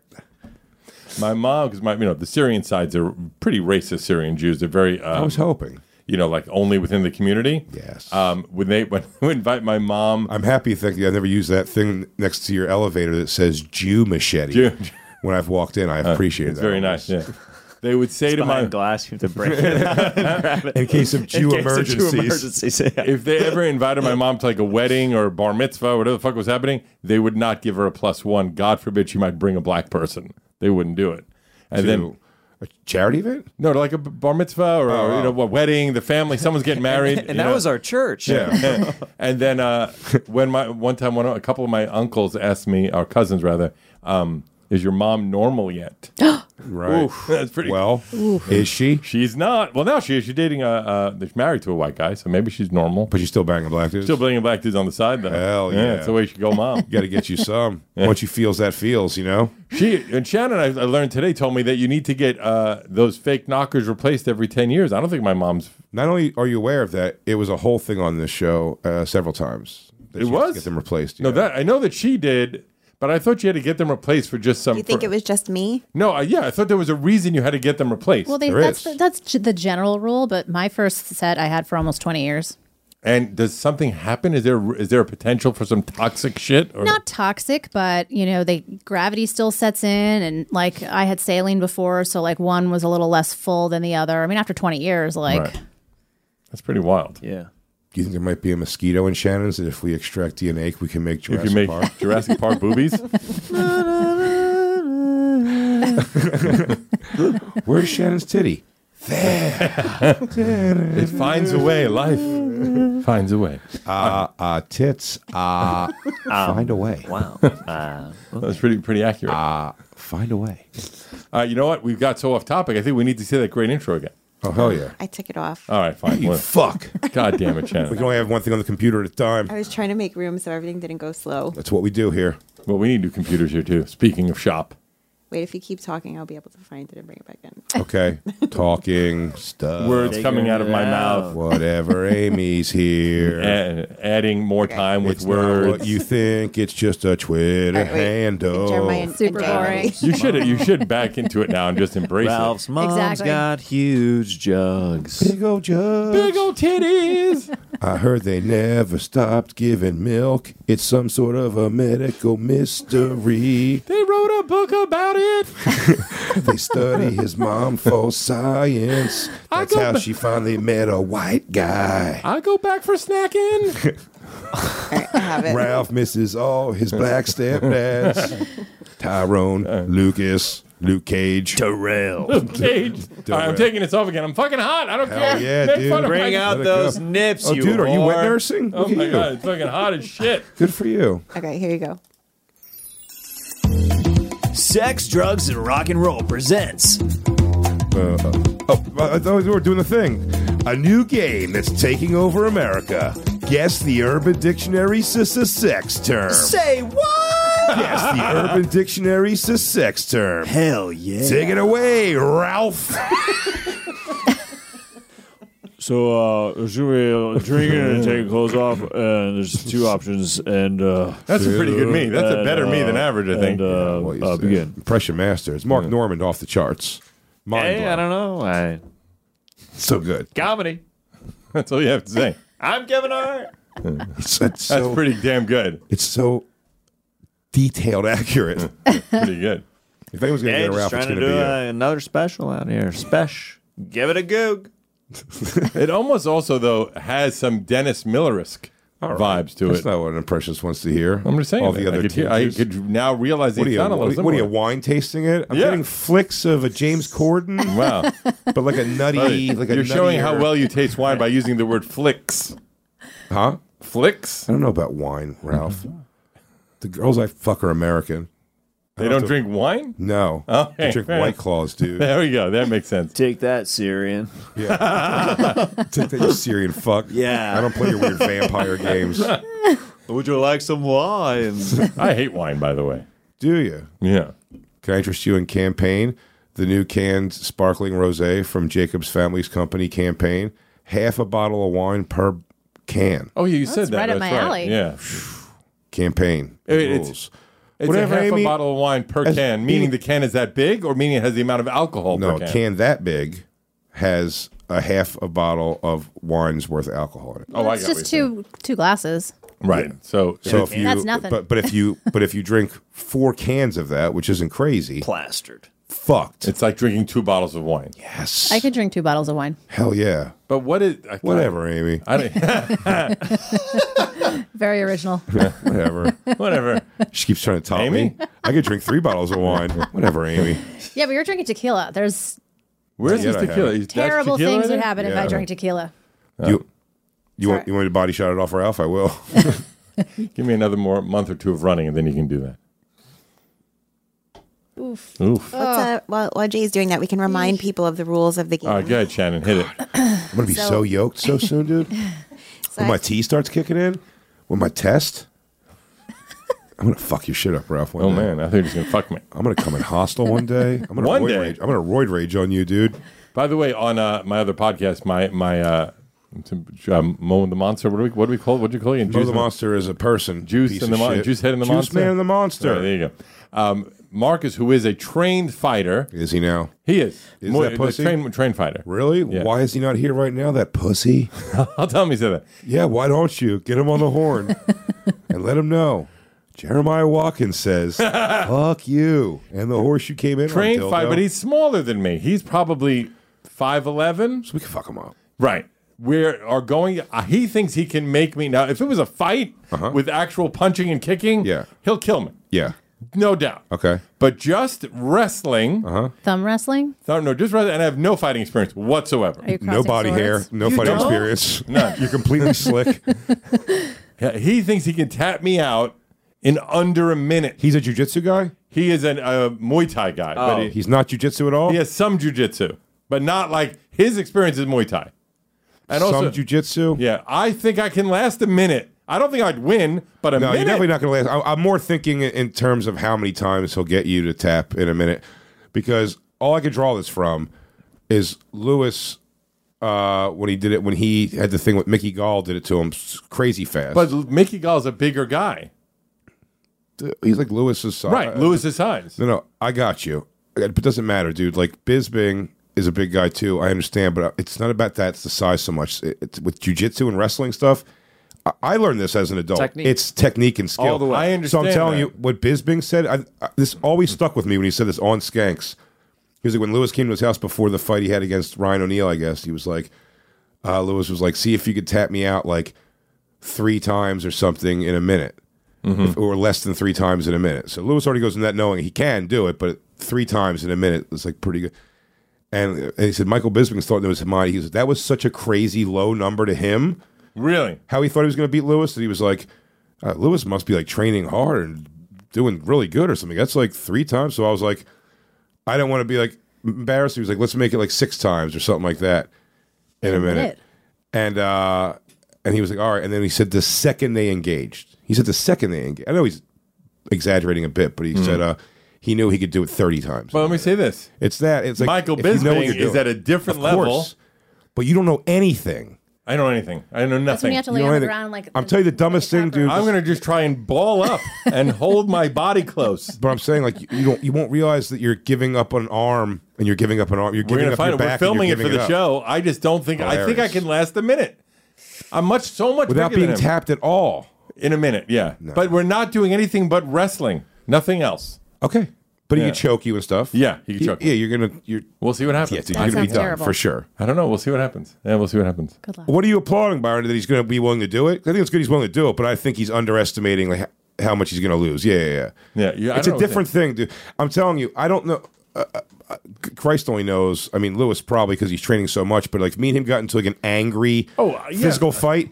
My mom, because the Syrian sides are pretty racist. Syrian Jews, they're very. I was hoping. Like only within the community. Yes. When we invite my mom, I'm happy you think I never used that thing next to your elevator that says Jew machete. Jew- When I've walked in, I appreciate it's that. very nice. Yeah. They would say to my Behind glass, you have to break it out and grab it. In case of Jew In case of Jew emergencies. emergencies, yeah. if they ever invited my mom to like a wedding or a bar mitzvah or whatever the fuck was happening, they would not give her a +1. God forbid she might bring a black person. They wouldn't do it. And then To a charity event? no, like a bar mitzvah or a wedding, the family, someone's getting married, And that was our church. Yeah. And then when a couple of my uncles asked me, or cousins rather, is your mom normal yet? Right. Oof, that's pretty. Well, is she? She's not. Well, now she is. She's dating she's married to a white guy, so maybe she's normal. But she's still banging black dudes? Still bringing black dudes on the side, though. Hell yeah. That's the way you should go, mom. Got to get you some. Once you feels that feels, you know? Shannon, I learned today, told me that you need to get those fake knockers replaced every 10 years. I don't think my mom's. Not only are you aware of that, it was a whole thing on this show several times. That It she has to was? get them replaced. No, yeah. that I know that she did, but I thought you had to get them replaced for just some. You think it was just me? No, I thought there was a reason you had to get them replaced. Well, There that's is. that's the general rule. But my first set I had for almost 20 years. And does something happen? Is there a potential for some toxic shit? Or? Not toxic, but gravity still sets in, and like I had saline before, so like one was a little less full than the other. I mean, after 20 years, like Right. That's pretty wild. Yeah. Do you think there might be a mosquito in Shannon's that if we extract DNA, we can make If Jurassic you make Park? Jurassic Park boobies, Where's Shannon's titty? it finds a way. Life finds a way. Tits. Find a way. Wow. That's pretty accurate. Find a way. You know what? We've got so off topic. I think we need to say that great intro again. Oh, hell yeah. I took it off. All right, fine. You Well, fuck. God damn it, We Shannon. can only have one thing on the computer at a time. I was trying to make room so everything didn't go slow. That's what we do here. Well, we need new computers here too. Speaking of shop, Wait, if you keep talking, I'll be able to find it and bring it back in. Okay. Talking stuff. words coming out of my mouth, Whatever. Amy's here. adding more time with It's not words. what you think. It's just a Twitter All right, wait. handle. Jeremiah and Super Jeremy. boring. You should back into it now and just embrace Ralph's it. mom's Exactly. got huge jugs. Big old jugs. Big old titties. I heard they never stopped giving milk. It's some sort of a medical mystery. They wrote a book about it. They study his mom for science. That's go how ba- she finally met a white guy. I go back for snacking. All right, I have it. Ralph misses all his black stepdads. Tyrone, Lucas, Luke Cage. Terrell. Cage. All right, I'm taking this off again. I'm fucking hot. I don't Hell care. yeah, Make dude. fun of Bring my- out Let it those go. nips, Oh, you dude, are you wet whore. nursing? Oh Look at my you. god, it's fucking hot as shit. Good for you. Okay, here you go. Sex, Drugs, and Rock and Roll presents. I thought we were doing the thing. A new game that's taking over America. Guess the Urban Dictionary sex term. Say what? Guess the Urban Dictionary sex term. Hell yeah. Take it away, Ralph. So, there's gonna be drinking and taking clothes off, and there's two options, and That's a pretty good me. That's a better me than average, I think. Begin. Impression Master. It's Mark Normand off the charts. Mind Hey, I blown. don't know. So good. Comedy. That's all you have to say. I'm Kevin Hart. That's Pretty damn good. It's so detailed accurate. Pretty good. If anyone's going to Hey, get a just Ralph, it's trying to going do to be another special out here. Spesh. Give it a goog. It almost also, though, has some Dennis Miller-esque vibes to That's it. not what an impressionist wants to hear. I'm just saying. All that. the other I tinges. could now realize What are it's you, not a little what are you, similar. wine tasting it? I'm Yeah. getting flicks of a James Corden, Wow. but like a nutty, like a You're showing how nuttier- well you taste wine by using the word flicks. Huh? Flicks? I don't know about wine, Ralph. The girls I fuck are American. They don't drink wine? No. Okay, They drink fair White enough. Claws, dude. There we go. That makes sense. Take that, Syrian. Take that, you Syrian fuck. Yeah. I don't play your weird vampire games. Would you like some wine? I hate wine, by the way. Do you? Yeah. Can I interest you in Campaign? The new canned sparkling rosé from Jacob's Family's Company, Campaign. Half a bottle of wine per can. Oh, yeah, you said that. right up That's my right. alley. Yeah. Campaign. It's- Rules. It's Whatever, a half Amy. a bottle of wine per As- can, meaning the can is that big or meaning it has the amount of alcohol No, per a can? can that big has a half a bottle of wine's worth of alcohol in it. Oh, I It's got what just you're saying. two glasses. Right. So, So if you, That's nothing. But if you drink 4 cans of that, which isn't crazy, Plastered. fucked. it's like drinking 2 bottles of wine. Yes. I could drink 2 bottles of wine. Hell yeah. But what is... Whatever, Amy. I don't, Very original. Whatever. whatever. She keeps trying to top Amy? me. I could drink 3 bottles of wine. Whatever, Amy. Yeah, but you're drinking tequila. There's Where's Yeah, this I have tequila? it. That's terrible tequila things right would there? happen if Yeah. I drank tequila. You want me to body shot it off, Ralph? I will. Give me another more month or 2 of running, and then you can do that. Oof. Oof. While Jay's doing that, we can remind people of the rules of the game. All right, go ahead, Shannon. Hit it. I'm going to be so yoked so soon, dude. When my tea starts kicking in, when my test, I'm going to fuck your shit up, Ralph. One Oh, day. man. I thought you were just going to fuck me. I'm going to come in hostile one day. I'm going One to day? rage. I'm going to roid rage on you, dude. By the way, on my other podcast, my Mo the Monster, what do we call it? What do you call it? Mo the Monster is a person. Juice piece and of the shit. Juice Head and the Juice Monster. Man and the Monster. Right, there you go. Marcus, who is a trained fighter, Is he now? he is. Is that pussy? Trained fighter. Really? Yeah. Why is he not here right now, that pussy? I'll tell him he said that. Yeah, why don't you? Get him on the horn and let him know. Jeremiah Watkins says, fuck you. And the horse you came in Trained on, fighter, dildo. but he's smaller than me. He's probably 5'11". So we can fuck him up. Right. We are going. He thinks he can make me now. If it was a fight with actual punching and kicking, Yeah. he'll kill me, Yeah. no doubt. Okay. But just wrestling, Thumb wrestling? no, just wrestling, and I have no fighting experience whatsoever. Are you No crossing body hair, swords? no You fighting don't? experience. None. You're completely slick. Yeah, he thinks he can tap me out in under a minute. He's a jujitsu guy? He is a Muay Thai guy, but He's not jujitsu at all? he has some jujitsu, but not like his experience is Muay Thai. And Some also, jujitsu? yeah, I think I can last a minute. I don't think I'd win, but a No, minute. you're definitely not going to last. I'm more thinking in terms of how many times he'll get you to tap in a minute. Because all I could draw this from is Lewis, when he did it, when he had the thing with Mickey Gall, did it to him crazy fast. But Mickey Gall's a bigger guy. he's like Lewis's size. Right, Lewis's size. No, I got you. It doesn't matter, dude. Like Bisbing is a big guy too. I understand, but it's not about that. It's the size so much. It's with jujitsu and wrestling stuff. I learned this as an adult. Technique. It's technique and skill. All the way. I So understand I'm telling that. you, what Bisbing said, this always stuck with me when he said this on Skanks. He was like, when Lewis came to his house before the fight he had against Ryan O'Neal, I guess, he was like, Lewis was like, see if you could tap me out like 3 times or something in a minute. Or less than 3 times in a minute. So Lewis already goes in that knowing he can do it, but 3 times in a minute is like pretty good. And he said Michael Bisping's thought in his mind, he was, that was such a crazy low number to him. Really? How he thought he was going to beat Lewis, that he was like, Lewis must be like training hard and doing really good or something. That's like 3 times. So I was like, I don't want to be like embarrassed. He was like, let's make it like 6 times or something like that in a minute. And he was like, all right. And then he said the second they engaged. I know he's exaggerating a bit, but he said he knew he could do it 30 times. But let me say this. It's like Michael if you know what Bisping you're doing. is at a different Of level. course, but you don't know anything. I know anything. I know That's when nothing. you have to You lay know on the anything. ground like. I'm telling you the dumbest thing, dude. I'm going to just try and ball up and hold my body close. But I'm saying, like, you won't realize that you're giving up an arm, and you're giving up an arm. You're We're giving going to up find your it. We're back. filming it and for you're the giving show. I just don't think. I think I Hilarious. can last a minute. I'm so much without bigger being than him. tapped at all. In a minute, yeah. No. But we're not doing anything but wrestling. Nothing else. Okay, but he Yeah. can choke you and stuff. Yeah, he can choke Yeah, you. you're. We'll see what happens. Yeah, dude, That you're gonna be sounds done terrible. for sure. I don't know. We'll see what happens. Yeah, we'll see what happens. Good luck. What are you applauding, Byron? That he's going to be willing to do it? I think it's good he's willing to do it, but I think he's underestimating like how much he's going to lose. Yeah. Yeah, I It's don't a know. different thing, dude. I'm telling you, I don't know. Christ only knows. I mean, Lewis probably because he's training so much. But like me and him got into like an angry physical fight.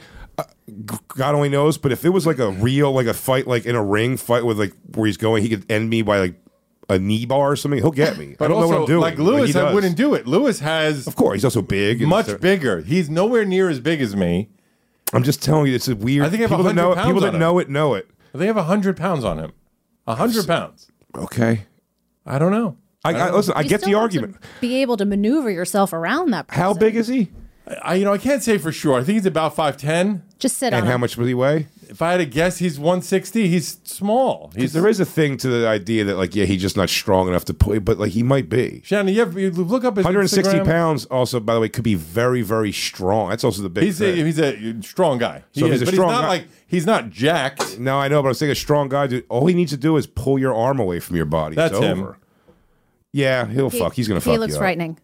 God only knows. But if it was like a real like a fight like in a ring fight with like where he's going, he could end me by like a knee bar or something. He'll get me. But I don't know also, what I'm doing. like Lewis, he I does. wouldn't do it. Lewis has Of course, he's also big. and much bigger. He's nowhere near as big as me. I'm just telling you, it's a weird. I think I have people that 100 know it. pounds People that on him. know it know it. I think I have 100 pounds on him. 100 pounds. Okay. I don't know. I listen. I You get still the have to argument. Be able to maneuver yourself around that person. How big is he? I can't say for sure. I think he's about 5'10". Just sit And on how him. much will he weigh? If I had to guess, he's 160. He's small. There is a thing to the idea that like he's just not strong enough to play, but like he might be. Shannon, you look up his 160 Instagram. pounds. Also, by the way, could be very, very strong. That's also the big He's thing. he's a strong guy. He So is, he's a but strong he's not guy. like he's not jacked. No, I know, but I'm saying a strong guy, dude. All he needs to do is pull your arm away from your body. That's it's him. over. Yeah, he'll fuck. He's gonna fuck He looks you up. frightening.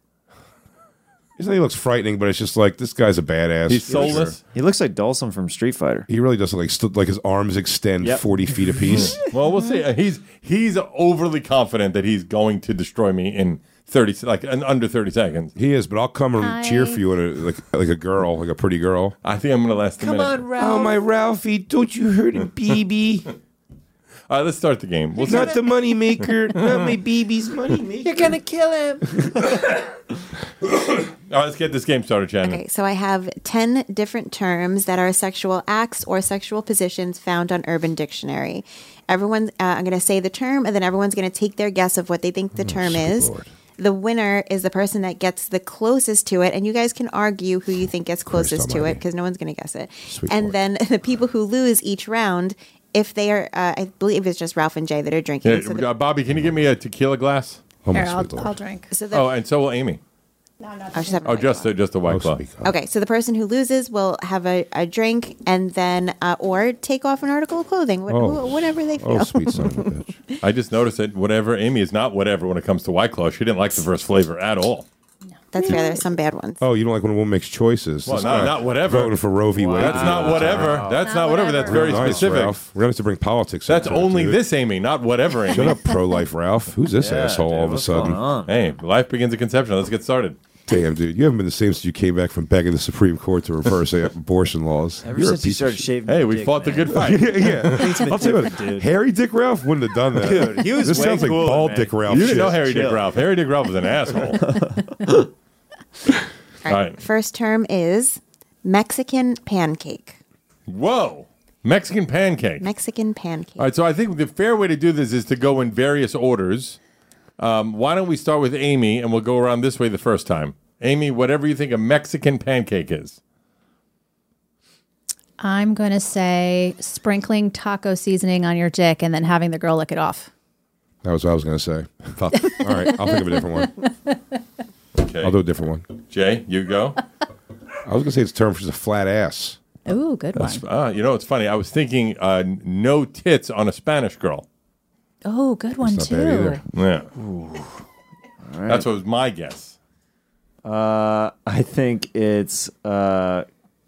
He looks frightening, but it's just like this guy's a badass. He's for soulless. sure. He looks like Dawson from Street Fighter. He really does look like his arms extend Yep. 40 feet apiece. Well, we'll see. He's overly confident that he's going to destroy me in 30 under 30 seconds. He is, but I'll come and cheer for you in like a girl, like a pretty girl. I think I'm going to last a minute. Ralph. Oh my Ralphie, don't you hurt him, BB? All right, let's start the game. We'll Not the money maker, not my BB's money maker. You're gonna kill him. All right, let's get this game started, Shannon. Okay, so I have 10 different terms that are sexual acts or sexual positions found on Urban Dictionary. Everyone, I'm going to say the term, and then everyone's going to take their guess of what they think the term is. Lord. The winner is the person that gets the closest to it, and you guys can argue who you think gets closest to it almighty. because no one's going to guess it. Sweet and Lord. then the people who lose each round, if they are, I believe it's just Ralph and Jay that are drinking. Yeah, So the- Bobby, can you give me a tequila glass? Oh my Here, sweet Lord. I'll drink. so the, Oh, and so will Amy. she's having a Oh, White just Claw. a white Oh, claw. speak up. Okay, so the person who loses will have a drink and then, or take off an article of clothing, whatever they feel. Oh, sweet son of a bitch. I just noticed that whatever Amy is not whatever when it comes to white claw. She didn't like the first flavor at all. That's fair. There's some bad ones. Oh, you don't like when a woman makes choices? Well, This not- guy not whatever. Voting for Roe v. Wade. That's not whatever. That's not whatever. That's very Nice, specific. Ralph. We're going to have to bring politics. That's into it, only dude. this Amy, not whatever Amy. Shut up, pro-life Ralph. Who's this asshole all of a what's sudden? going on? Hey, life begins at conception. Let's get started. Damn, dude. You haven't been the same since you came back from begging the Supreme Court to reverse abortion laws. Ever You're a since you piece started of shit. shaving. Hey, your we dick, fought the man. good fight. Yeah. Things been I'll tell you what, different, dude. Hairy Dick Ralph wouldn't have done that. Dude, he was This way sounds like cooler, bald man. Dick Ralph You didn't shit. know Harry Dick Chill. Ralph. Harry Dick Ralph was an asshole. All right. right. First term is Mexican pancake. Whoa. Mexican pancake. Mexican pancake. All right, so I think the fair way to do this is to go in various orders. Why don't we start with Amy, and we'll go around this way the first time. Amy, whatever you think a Mexican pancake is. I'm going to say sprinkling taco seasoning on your dick and then having the girl lick it off. That was what I was going to say. All right, I'll think of a different one. Okay. I'll do a different one. Jay, you go. I was going to say it's a term for just a flat ass. Ooh, good one. You know, it's funny. I was thinking no tits on a Spanish girl. Oh, good one Not too. bad either. Yeah. That's what was my guess. I think it's I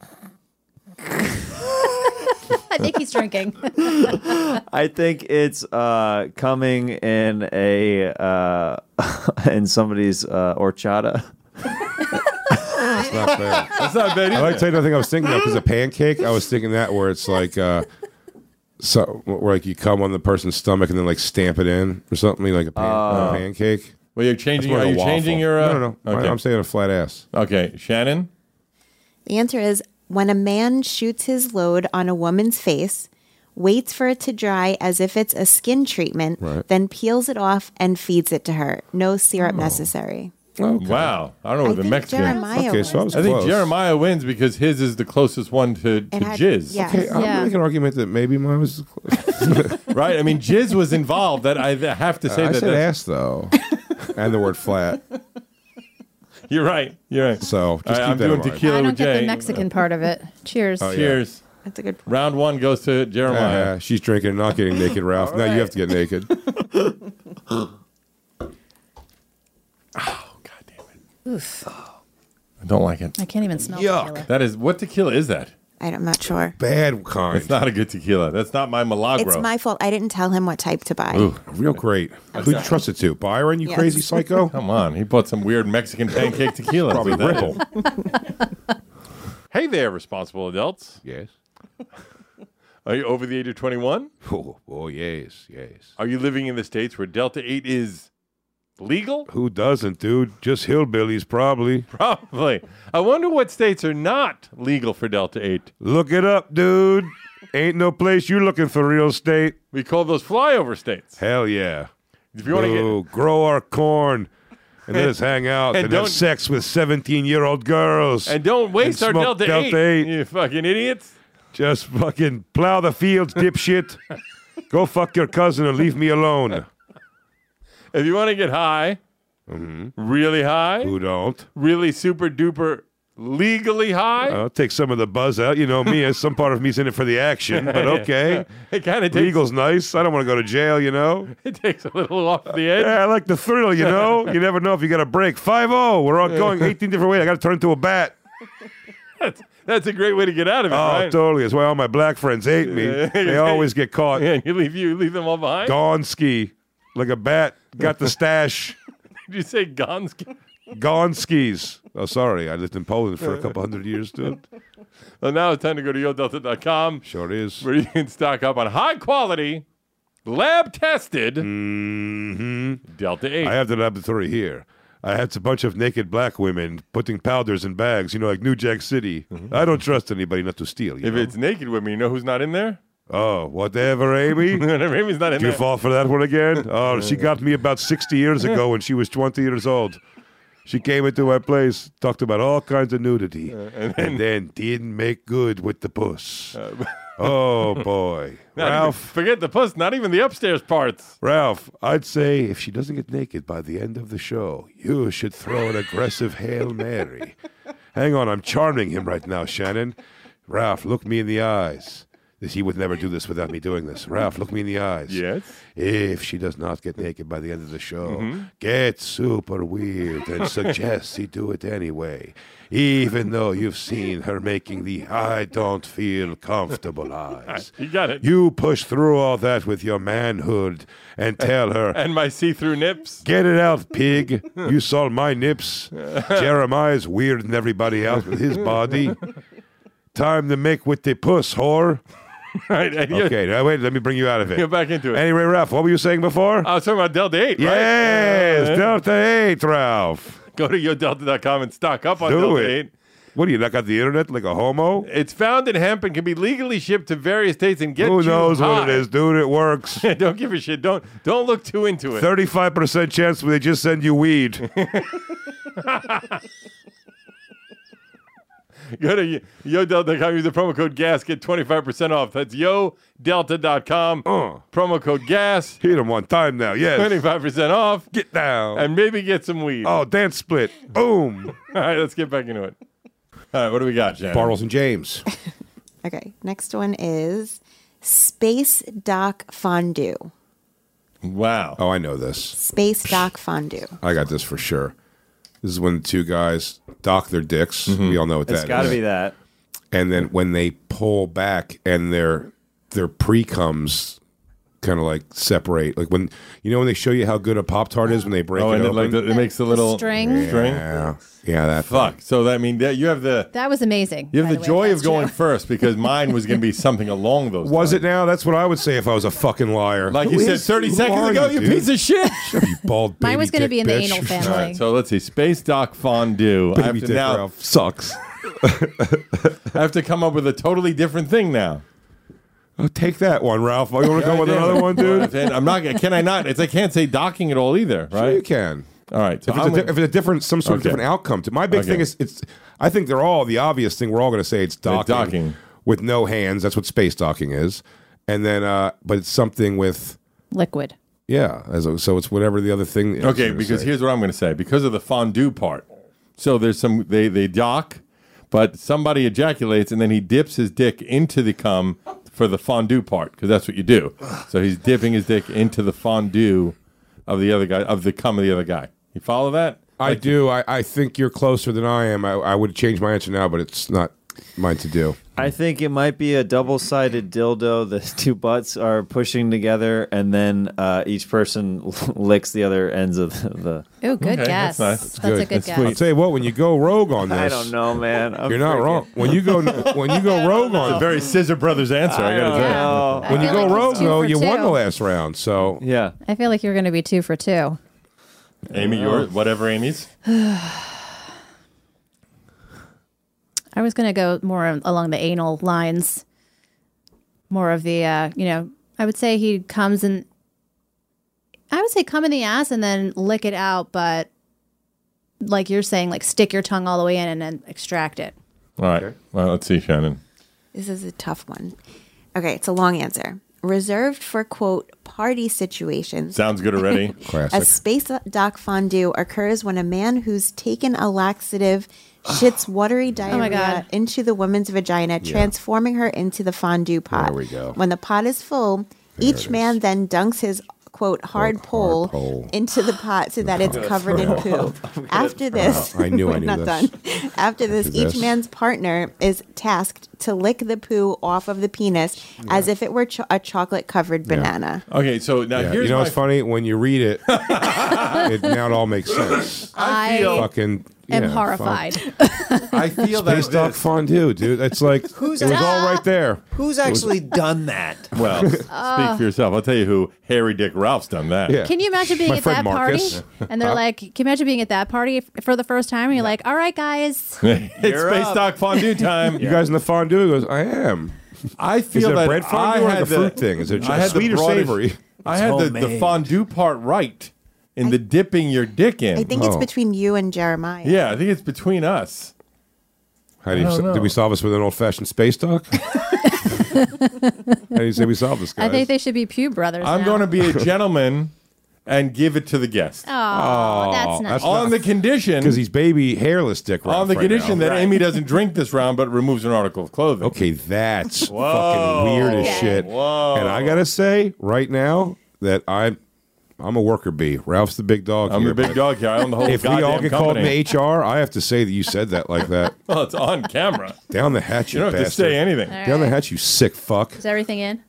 think he's drinking. I think it's coming in a in somebody's horchata. It's not fair. That's not bad I either. like to tell you another thing I was thinking of because a pancake. I was thinking that where it's like So, where like you come on the person's stomach and then like stamp it in or something like a pancake. Well, you're changing. That's Are more you like a changing waffle. your? No. Okay. I'm saying a flat ass. Okay, Shannon. The answer is when a man shoots his load on a woman's face, waits for it to dry as if it's a skin treatment, then peels it off and feeds it to her. No syrup necessary. Okay. Wow, I don't know I what the think Mexican. Jeremiah Okay, so I wins. was I think close. Jeremiah wins because his is the closest one to It had- jizz. yeah. Okay, I'm Yeah. making an argument that maybe mine was. Right? I mean, jizz was involved. That I have to say I that. said that's- ass though, and the word flat. You're right. You're right. So just keep I'm that in doing mind. tequila I don't with get Jay. the Mexican part of it. Cheers. Oh, yeah. Cheers. That's a good point. Round one goes to Jeremiah. She's drinking and not getting naked, Ralph. Now you have to get naked. God damn it. I don't like it. I can't even smell Yuck. tequila. That is what tequila is that? I'm not sure. Bad kind. It's not a good tequila. That's not my Milagro. It's my fault. I didn't tell him what type to buy. Ooh, Real great. Who'd you trust it to? Byron, you Yes. crazy psycho? come on. He bought some weird Mexican pancake tequila. Probably That's what that Ripple. is. Hey there, responsible adults. Yes. Are you over the age of 21? Oh, yes. Are you living in the states where Delta 8 is legal? Who doesn't, dude? Just hillbillies, probably. Probably. I wonder what states are not legal for Delta 8. Look it up, dude. Ain't no place you looking for real estate. We call those flyover states. Hell yeah. If you want to Ooh, grow our corn. And let us hang out and and have don't- sex with 17-year-old girls. and don't waste our smoke Delta 8, you fucking idiots. Just fucking plow the fields, dipshit. Go fuck your cousin and leave me alone. If you want to get high, really high, Who don't? really super duper legally high, I'll take some of the buzz out. You know me, some part of me's in it for the action, but okay. it kind of takes Legal's nice. I don't want to go to jail, you know. it takes a little off the edge. Yeah, I like the thrill, you know. You never know if you got a break. 5-0. We're all going 18 different ways. I got to turn into a bat. That's a great way to get out of it, Oh, right? totally. That's why all my black friends hate me. They always get caught. Yeah, and you leave them all behind. Gone ski. Like a bat. Got the stash. Did you say Gonski? Gone skis. Oh, sorry. I lived in Poland for a couple hundred years, dude. Well, now it's time to go to YoDelta.com, Sure is. where you can stock up on high quality, lab tested Delta 8. I have the laboratory here. I had a bunch of naked black women putting powders in bags, you know, like New Jack City. I don't trust anybody not to steal. You If know? it's naked women, you know who's not in there? Oh, whatever, Amy. Amy's not in Did you there. fall for that one again? Oh, she got me about 60 years ago when she was 20 years old. She came into my place, talked about all kinds of nudity, and then didn't make good with the puss. Oh, boy. Not even- Ralph, forget the puss, not even the upstairs parts. Ralph, I'd say if she doesn't get naked by the end of the show, you should throw an aggressive Hail Mary. Hang on, I'm charming him right now, Shannon. Ralph, look me in the eyes. He would never do this without me doing this. Ralph, look me in the eyes. Yes. If she does not get naked by the end of the show, get super weird and suggest he do it anyway, even though you've seen her making the I don't feel comfortable eyes. You got it. You push through all that with your manhood and tell her, And my see-through nips. get it out, pig. You saw my nips. Jeremiah's weirding everybody out with his body. Time to make with the puss, whore. Right. And you- Okay, now wait, let me bring you out of it. Get back into it. Anyway, Ralph, what were you saying before? I was talking about Delta 8, Yes, right? Delta 8, Ralph. Go to YoDelta.com and stock up on Do Delta it. 8. What do you not got the internet like a homo? It's found in hemp and can be legally shipped to various states and get Who you knows what it high. is, dude? It works. Don't give a shit. Don't look too into it. 35% chance when they just send you weed. Go to YoDelta.com. Use the promo code GAS. Get 25% off. That's YoDelta.com. Promo code GAS. Hit him one time now, yes. 25% off. Get down. And maybe get some weed. Oh, dance split. Boom. All right, let's get back into it. All right, what do we got, Jen? Bartles and James. Okay, next one is Space Dock Fondue. Wow. Oh, I know this. Space Dock Fondue. I got this for sure. This is when the two guys dock their dicks. We all know what It's that got to is. be that. And then when they pull back and their pre-comes kind of like separate. Like when they show you how good a Pop-Tart is when they break it and open. it makes the little string. Yeah, that Fuck. So that you have the That was amazing. you have by the way, joy if of that's going true. first because mine was going to be something along those. was lines. it now? That's what I would say if I was a fucking liar. Like Who you said is- 30 who seconds are ago, you dude? piece of shit. Shut up, you bald Mine was going to be in the anal family. All right, so let's see. Space Doc Fondue. I have Baby to dick now. Ralph sucks. I have to come up with a totally different thing now. Oh, take that one, Ralph. Oh, you want to come with another one, dude? I'm not. Can I not? I can't say docking at all either, Sure you right? can. All right. So If it's a different, some sort of Okay. different outcome to my big Okay. thing is it's. I think they're all the obvious thing. We're all going to say it's docking, docking. with no hands. That's what space docking is, and then but it's something with Liquid. so it's whatever the other thing. Is Okay, you're gonna because say. here's what I'm going to say. Because of the fondue part, so there's some they dock, but somebody ejaculates and then he dips his dick into the cum for the fondue part because that's what you do. So he's dipping his dick into the fondue of the other guy of the cum of the other guy. You follow that? I do. I think you're closer than I am. I would change my answer now, but it's not mine to do. I think it might be a double-sided dildo. The two butts are pushing together, and then each person licks the other ends of the. Oh, good Okay, guess. that's nice. That's Good. a good That's guess. I'll tell you what. When you go rogue on this, I don't know, man. You're not wrong. When you go rogue on It's a very Scissor Brothers answer. I got to tell you. know. I when you feel go like rogue it's 2 though, for you 2. won the last round. So Yeah. I feel like you're going to be 2 for 2. Amy, yours, whatever Amy's. I was going to go more along the anal lines. More of the, I would say he comes in. I would say come in the ass and then lick it out, but like you're saying, like stick your tongue all the way in and then extract it. All right. Well, let's see, Shannon. This is a tough one. Okay, it's a long answer. Reserved for, quote, party situations. Sounds good already. classic. A space dock fondue occurs when a man who's taken a laxative shits watery diarrhea God. into the woman's vagina, transforming her into the fondue pot. There we go. When the pot is full, each man then dunks his, quote, hard pole into the pot so that it's covered in poo. After this, I knew I we're knew not this. done. After this, This. each man's partner is tasked to lick the poo off of the penis as if it were a chocolate-covered banana. Okay, so now Yeah, here's you know my what's funny? When you read it, now it all makes sense. I Fucking am yeah, horrified. I feel that Space Dog Fondue, dude. It's like it was all right there. Who's actually done that? Well, speak for yourself. I'll tell you who. Hairy Dick Ralph's done that. Yeah. Can you imagine being My at friend that Marcus. party? And they're like, can you imagine being at that party for the first time? And you're like, all right, guys. It's You're Space up. Dock Fondue time. You guys in the fondue? He goes, I am. I Is feel it that bread fondue or like a fruit thing? Is it I had the sweet or broadest- savory? I had the homemade. fondue part right in the dipping your dick in. I think it's Oh. between you and Jeremiah. Yeah, I think it's between us. How do you I don't know. did we solve this with an old fashioned space talk? How do you say we solved this, guys? I think they should be Pew Brothers. I'm now. going to be a gentleman and give it to the guest. Oh, that's nice. that's On the condition, because he's baby hairless Dick Ralph on the right condition now. that Amy doesn't drink this round, but removes an article of clothing. Okay, that's fucking weird as Okay. shit. Whoa. And I gotta say right now that I'm a worker bee. Ralph's the big dog. I'm here, the big but dog here. I own the whole If we goddamn all get company. called in HR, I have to say that you said that like that. Well, it's on camera. Down the hatch, You you don't have to bastard. say anything. Down the hatch, you sick fuck. Is everything in?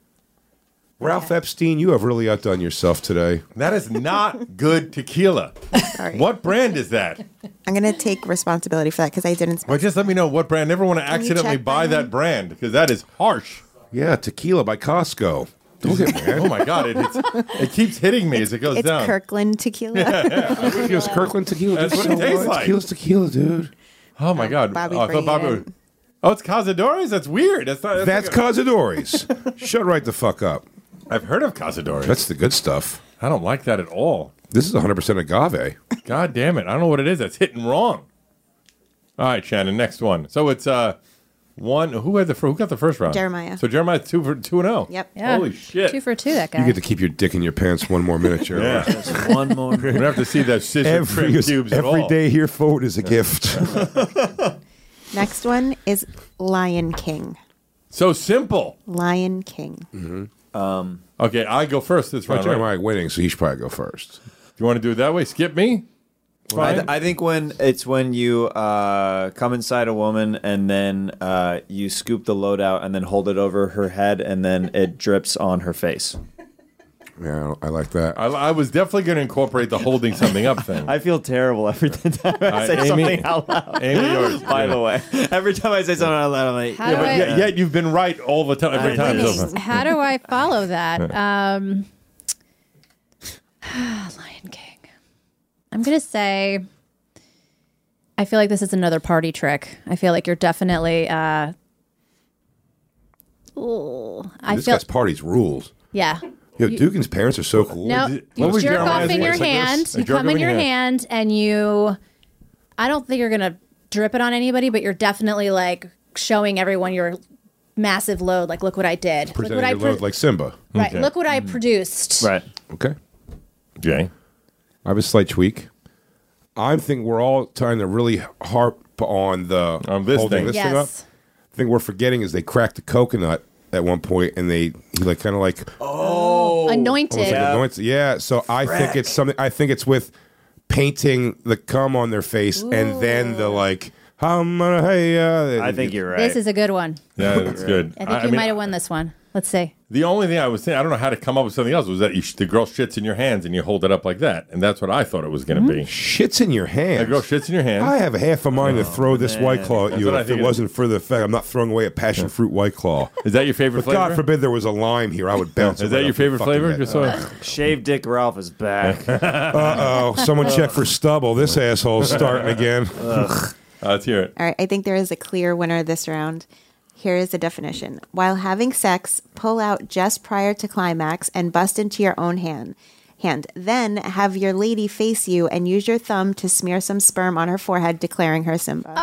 Ralph Epstein, you have really outdone yourself today. That is not good tequila. Sorry. What brand is that? I'm going to take responsibility for that because I didn't. Well, just let me know what brand. I never want to you accidentally check buy Brian? that brand because that is harsh. Yeah, tequila by Costco. Don't get mad. Oh my god, it keeps hitting me as it goes It's down. Kirkland tequila. Tequila's Kirkland tequila. That's dude. what it So tastes what? like. Tequila's tequila, dude. Oh my god. Bobby Oh, I thought bringing it in. Oh, it's Cazadores? That's weird. That's not. That's like a- Cazadores. Shut right the fuck up. I've heard of Cazadores. That's the good stuff. I don't like that at all. This is 100% agave. God damn it. I don't know what it is. That's hitting wrong. All right, Shannon, next one. So it's one who got the first round? Jeremiah. So Jeremiah's 2-0. Yep. Yeah. Holy shit. 2 for 2, that guy. You get to keep your dick in your pants one more minute, Jeremiah. Yeah. Just one more. We don't have to see that scissor trim cubes at all. Every day here forward is a gift. Next one is Lion King. So simple. Lion King. Okay, I go first this Well, round. Right? Jeremiah winning, so he should probably go first. If you want to do it that way, skip me. Fine. I think when you come inside a woman and then you scoop the load out and then hold it over her head and then it drips on her face. Yeah, I like that. I was definitely going to incorporate the holding something up thing. I feel terrible every time I say Amy- something out loud. Amy, yours. By the way, every time I say something out loud, I'm like, How do I- Yet you've been right all the time. Every time. so far. How do I follow that? Lion King. I'm going to say, I feel like this is another party trick. I feel like you're definitely, This guy's party's rules. yeah. Yo, Dugan's parents are so cool. No, What you was jerk Jeremiah's off in voice? your Like this? hand. A You jerk come off in your hand and you, I don't think you're going to drip it on anybody, but you're definitely like showing everyone your massive load. Like, look what I did. Look Presenting what I your load like Simba. right. Okay. Look what I produced. right. Okay. Jay. I have a slight tweak. I think we're all trying to really harp on the On this holding thing. this thing up. Yes. I think we're forgetting is they cracked the coconut at one point and he like kind of like Anointed. almost like anoints. Yeah. So I think it's something. I think it's with painting the cum on their face and then the like. I think you're right. This is a good one. Yeah, that's good. I think you might have won this one. Let's see. The only thing I was saying, I don't know how to come up with something else, was that the girl shits in your hands and you hold it up like that. And that's what I thought it was going to be. Shits in your The hands. girl shits in your hands. I have a half a mind to throw this White Claw at That's you what I if it think it wasn't for the fact I'm not throwing away a passion fruit White Claw. Is that your favorite But flavor? God forbid there was a lime here, I would bounce. Is it that right your up your favorite fucking flavor? head. Just so Shave Dick Ralph is back. Uh-oh, someone check for stubble. This asshole's starting again. let's hear it. All right, I think there is a clear winner this round. Here is the definition. While having sex, pull out just prior to climax and bust into your own hand. Then have your lady face you and use your thumb to smear some sperm on her forehead, declaring her Simba.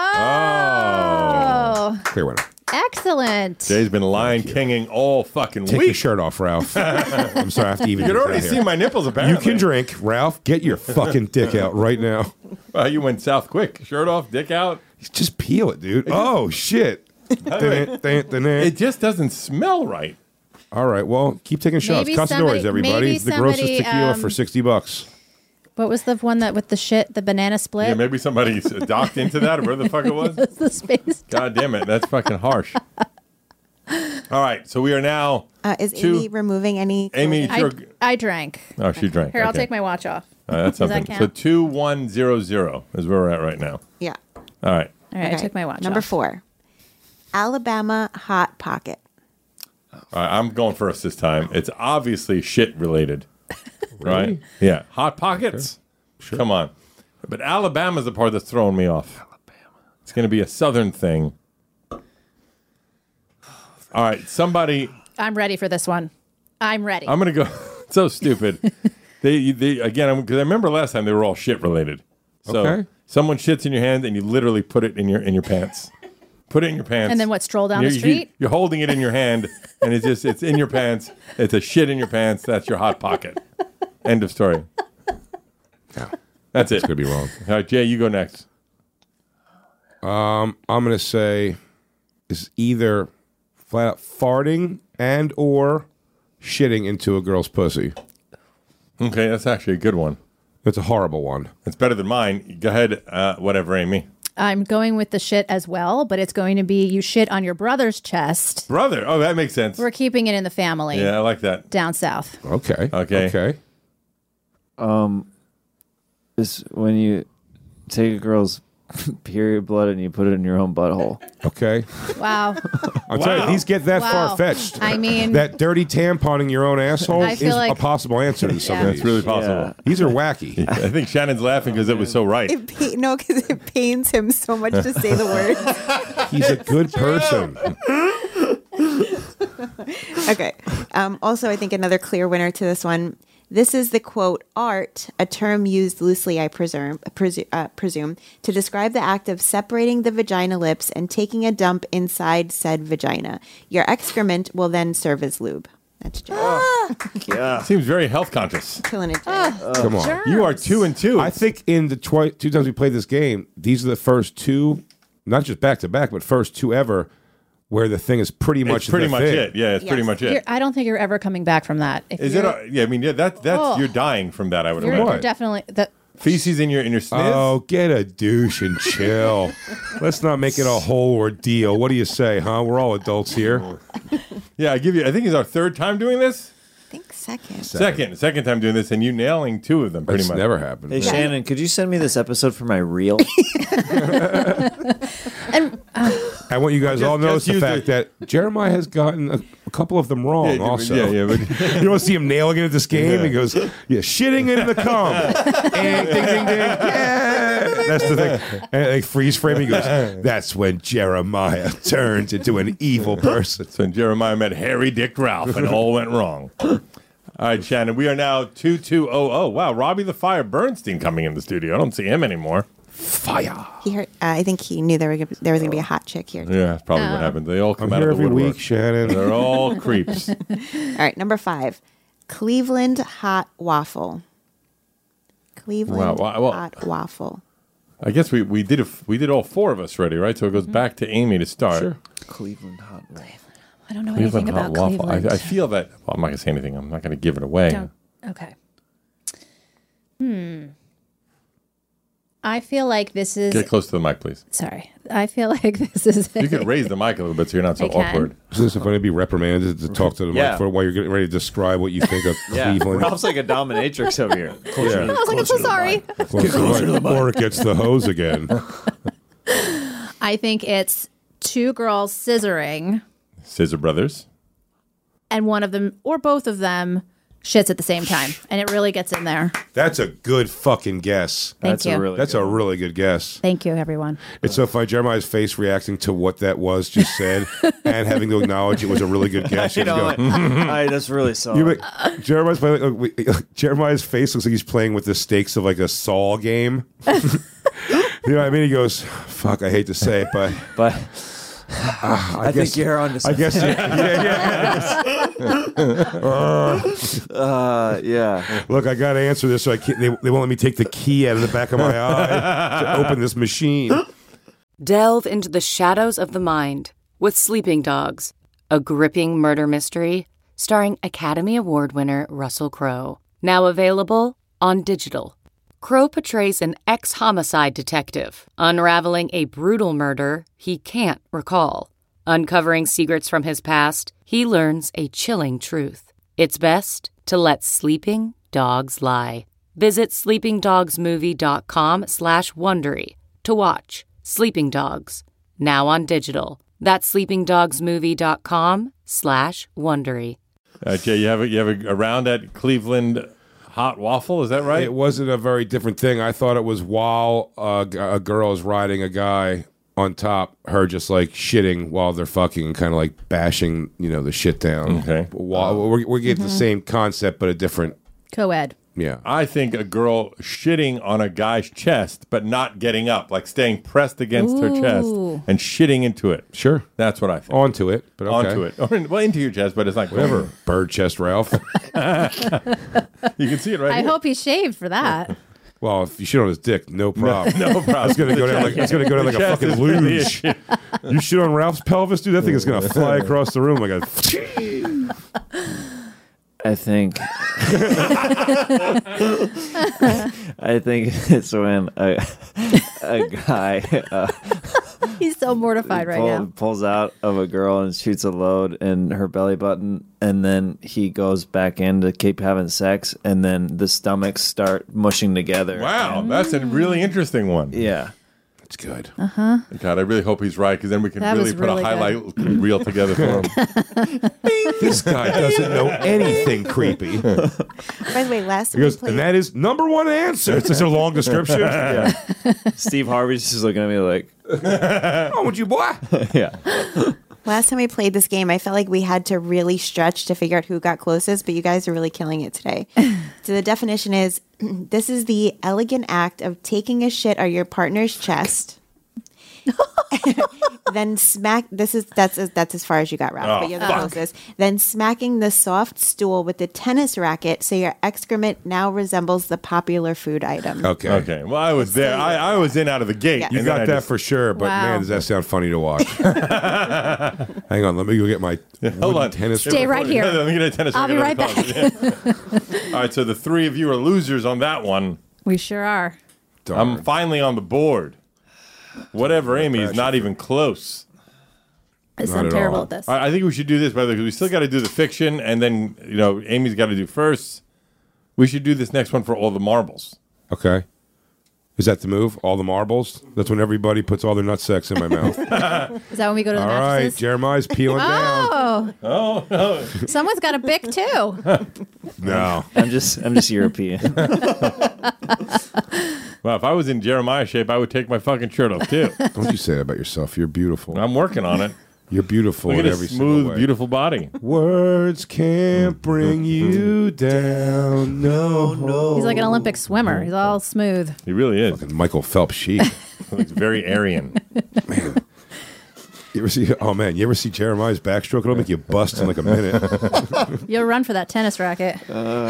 Oh, Clear winner. excellent. Jay's been Lion Kinging all fucking Take your week. shirt off, Ralph. I'm sorry, I have to even. You can get already that see here. my nipples, You apparently. can drink, Ralph. Get your fucking dick out right now. You went south quick. Shirt off, dick out. Just peel it, dude. Oh shit. It just doesn't smell right. All right, well, keep taking shots. Maybe Casadores, somebody- everybody. maybe The grossest somebody, tequila for $60. What was the one that with the shit, the banana split? Yeah, maybe somebody docked into that or where the fuck it was. That's the space. God damn it. That's fucking harsh. All right, so we are now. Is Two- Amy removing any? Amy, clothing? sure. I drank. Oh, she drank. Here, I'll Okay. take my watch off. That's Does that something. So count? 2100 is where we're at right now. Yeah. All right. All right, I Okay. took my watch Number off. 4. Alabama Hot Pocket. All right, I'm going first this time. It's obviously shit related. Right? Yeah. Hot Pockets. Sure. Come on. But Alabama's the part that's throwing me off. It's going to be a southern thing. All right, somebody. I'm ready for this one. I'm ready. I'm going to go. So stupid. They again, because I remember last time they were all shit related. So Okay. someone shits in your hand and you literally put it in your pants. Put it in your pants. And then what, stroll down the You're- street? You're holding it in your hand, and it's in your pants. It's a shit in your pants. That's your hot pocket. End of story. That's it. Could be wrong. All right, Jay, you go next. I'm going to say is either flat out farting and or shitting into a girl's pussy. Okay, that's actually a good one. It's a horrible one. It's better than mine. Go ahead. Whatever, Amy. I'm going with the shit as well, but it's going to be you shit on your brother's chest. Brother. Oh, that makes sense. We're keeping it in the family Yeah, I like that. down south. Okay. Okay. Is when you take a girl's period blood and you put it in your own butthole. Okay. Wow. I'm telling you, these get that Wow. far-fetched. I mean, that dirty tamponing your own asshole I is feel like- a possible answer to some Yeah. of That's these. really possible. Yeah. These are wacky. I think Shannon's laughing because it was so right. No, because it pains him so much to say the words. He's a good person. Okay. Also, I think another clear winner to this one. This is the quote art, a term used loosely, I presume, to describe the act of separating the vagina lips and taking a dump inside said vagina. Your excrement will then serve as lube. That's Jay. Yeah. Seems very health conscious. Killing it, Jay. Come on. You are 2 and 2. I think in the two times we played this game, these are the first two, not just back to back, but first two ever, where the thing is pretty much it's pretty the much thing. it. Yeah, it's pretty Yes. much it. I don't think you're ever coming back from that. If Is it? you're- Yeah, I mean, yeah, that's Oh. you're dying from that. I would You're, imagine. you're definitely that. Feces in your sniz. Oh, get a douche and chill. Let's not make it a whole ordeal. What do you say, huh? We're all adults here. Yeah, I give you. I think it's our third time doing this. think second. Second time doing this, and you nailing 2 of them pretty It's much. never happened. Hey, Shannon, could you send me this episode for my reel? I want you guys all to notice the use fact that Jeremiah has gotten a couple of them wrong also. Yeah, but You don't see him nailing it at this game. He goes, yeah, shitting in the cum. And ding, ding, ding. Yeah. That's the thing. And they freeze frame. He goes, that's when Jeremiah turns into an evil person. so Jeremiah met Harry Dick Ralph, and all went wrong. All right, Shannon, we are now 2200. Wow, Robbie the Fire Bernstein coming in the studio. I don't see him anymore. Fire. He heard, I think he knew there was going to be a hot chick here. Yeah, that's probably what happened. They all come I'm out here of the every woodwork. week, Shannon. They're all creeps. All right, number 5, Cleveland hot waffle. Cleveland Well, hot waffle. I guess we did all 4 of us already, right? So it goes back to Amy to start. Sure. Cleveland hot waffle. I don't know Cleveland anything hot about waffle. Cleveland. I feel that. Well, I'm not going to say anything. I'm not going to give it away. Don't. Okay. I feel like this is. Get close to the mic, please. Sorry. I feel like this is. You can raise the mic a little bit so you're not so I can. awkward. Isn't this funny to be reprimanded to talk to the Yeah. mic for while you're getting ready to describe what you think of Yeah, Cleveland? Ralph's like a dominatrix over here. I was like, I'm so sorry. Or it gets the hose again. I think it's 2 girls scissoring, Scissor Brothers. and one of them or both of them shits at the same time, and it really gets in there. That's a good fucking guess. Thank you. That's a really good guess. Thank you, everyone. It's so funny. Jeremiah's face reacting to what that was just said and having to acknowledge it was a really good guess. You You have know, to go, I just really saw You it. make- Jeremiah's playing, Jeremiah's face looks like he's playing with the stakes of like a Saw game. You know what I mean? He goes, "Fuck, I hate to say it, but But I think you're on to I guess, yeah. Look, I got to answer this, so I can't, they won't let me take the key out of the back of my eye to open this machine." Delve into the shadows of the mind with Sleeping Dogs, a gripping murder mystery starring Academy Award winner Russell Crowe. Now available on digital. Crowe portrays an ex-homicide detective unraveling a brutal murder he can't recall. Uncovering secrets from his past, he learns a chilling truth. It's best to let sleeping dogs lie. Visit sleepingdogsmovie.com/Wondery to watch Sleeping Dogs, now on digital. That's sleepingdogsmovie.com/Wondery. Jay, you have a round at Cleveland hot waffle. Is that right? It wasn't a very different thing. I thought it was while a girl is riding a guy on top, her just like shitting while they're fucking and kind of like bashing, the shit down. Okay. While we're getting the same concept, but a different, Co-ed. yeah. I think a girl shitting on a guy's chest, but not getting up, like staying pressed against her chest Ooh. and shitting into it. Sure. That's what I think. Onto it, but okay. Onto it. Or into your chest, but it's like Whatever. Bird chest Ralph. You can see it right I here. hope he shaved for that. Well, if you shit on his dick, no problem. No problem. It's gonna go down like a The chest fucking is really a luge. shit. You shit on Ralph's pelvis, dude. That thing is gonna fly across the room like a. I think it's when a guy He's so mortified right now. pulls out of a girl and shoots a load in her belly button, and then he goes back in to keep having sex, and then the stomachs start mushing together. Wow, that's a really interesting one. Yeah. It's good. God, I really hope he's right, because then we can That really was put really a highlight reel together for him. This guy doesn't know anything creepy. He By the way, last time we goes, played, and that is number one answer. It's just a long description. Steve Harvey's just looking at me like, Oh, would you, boy? yeah. last time we played this game, I felt like we had to really stretch to figure out who got closest, but you guys are really killing it today. So the definition is this is the elegant act of taking a shit on your partner's chest. Then smack. That's as far as you got, Ralph. But you're the closest. Then smacking the soft stool with the tennis racket, so your excrement now resembles the popular food item. Okay. Okay, well, I was there. I was in out of the gate. Yeah. You and then got I that just- for sure, but Wow. man, does that sound funny to watch. Hang on, let me go get my Hold on. tennis. Stay right here. Let me get a tennis I'll be racket right on the closet. All right, so the three of you are losers on that one. We sure are. I'm finally on the board. Whatever, Amy is not even close. I'm Not at terrible all. at this. I think we should do this, by the way, because we still got to do the fiction, and then, Amy's got to do first. We should do this next one for all the marbles. Okay. Is that the move? All the marbles? That's when everybody puts all their nutsacs in my mouth. Is that when we go to the All right, mattresses? Jeremiah's peeling down. Oh, No. someone's got a bic too. No. I'm just European. Well, if I was in Jeremiah shape, I would take my fucking shirt off, too. Don't you say that about yourself. You're beautiful. I'm working on it. You're beautiful Look in at every his single smooth, way. beautiful body. Words can't bring you down. No. He's like an Olympic swimmer. He's all smooth. He really is. Fucking Michael Phelps sheep. Looks very Aryan. You ever see Jeremiah's backstroke? It'll make you bust in like a minute. You'll run for that tennis racket.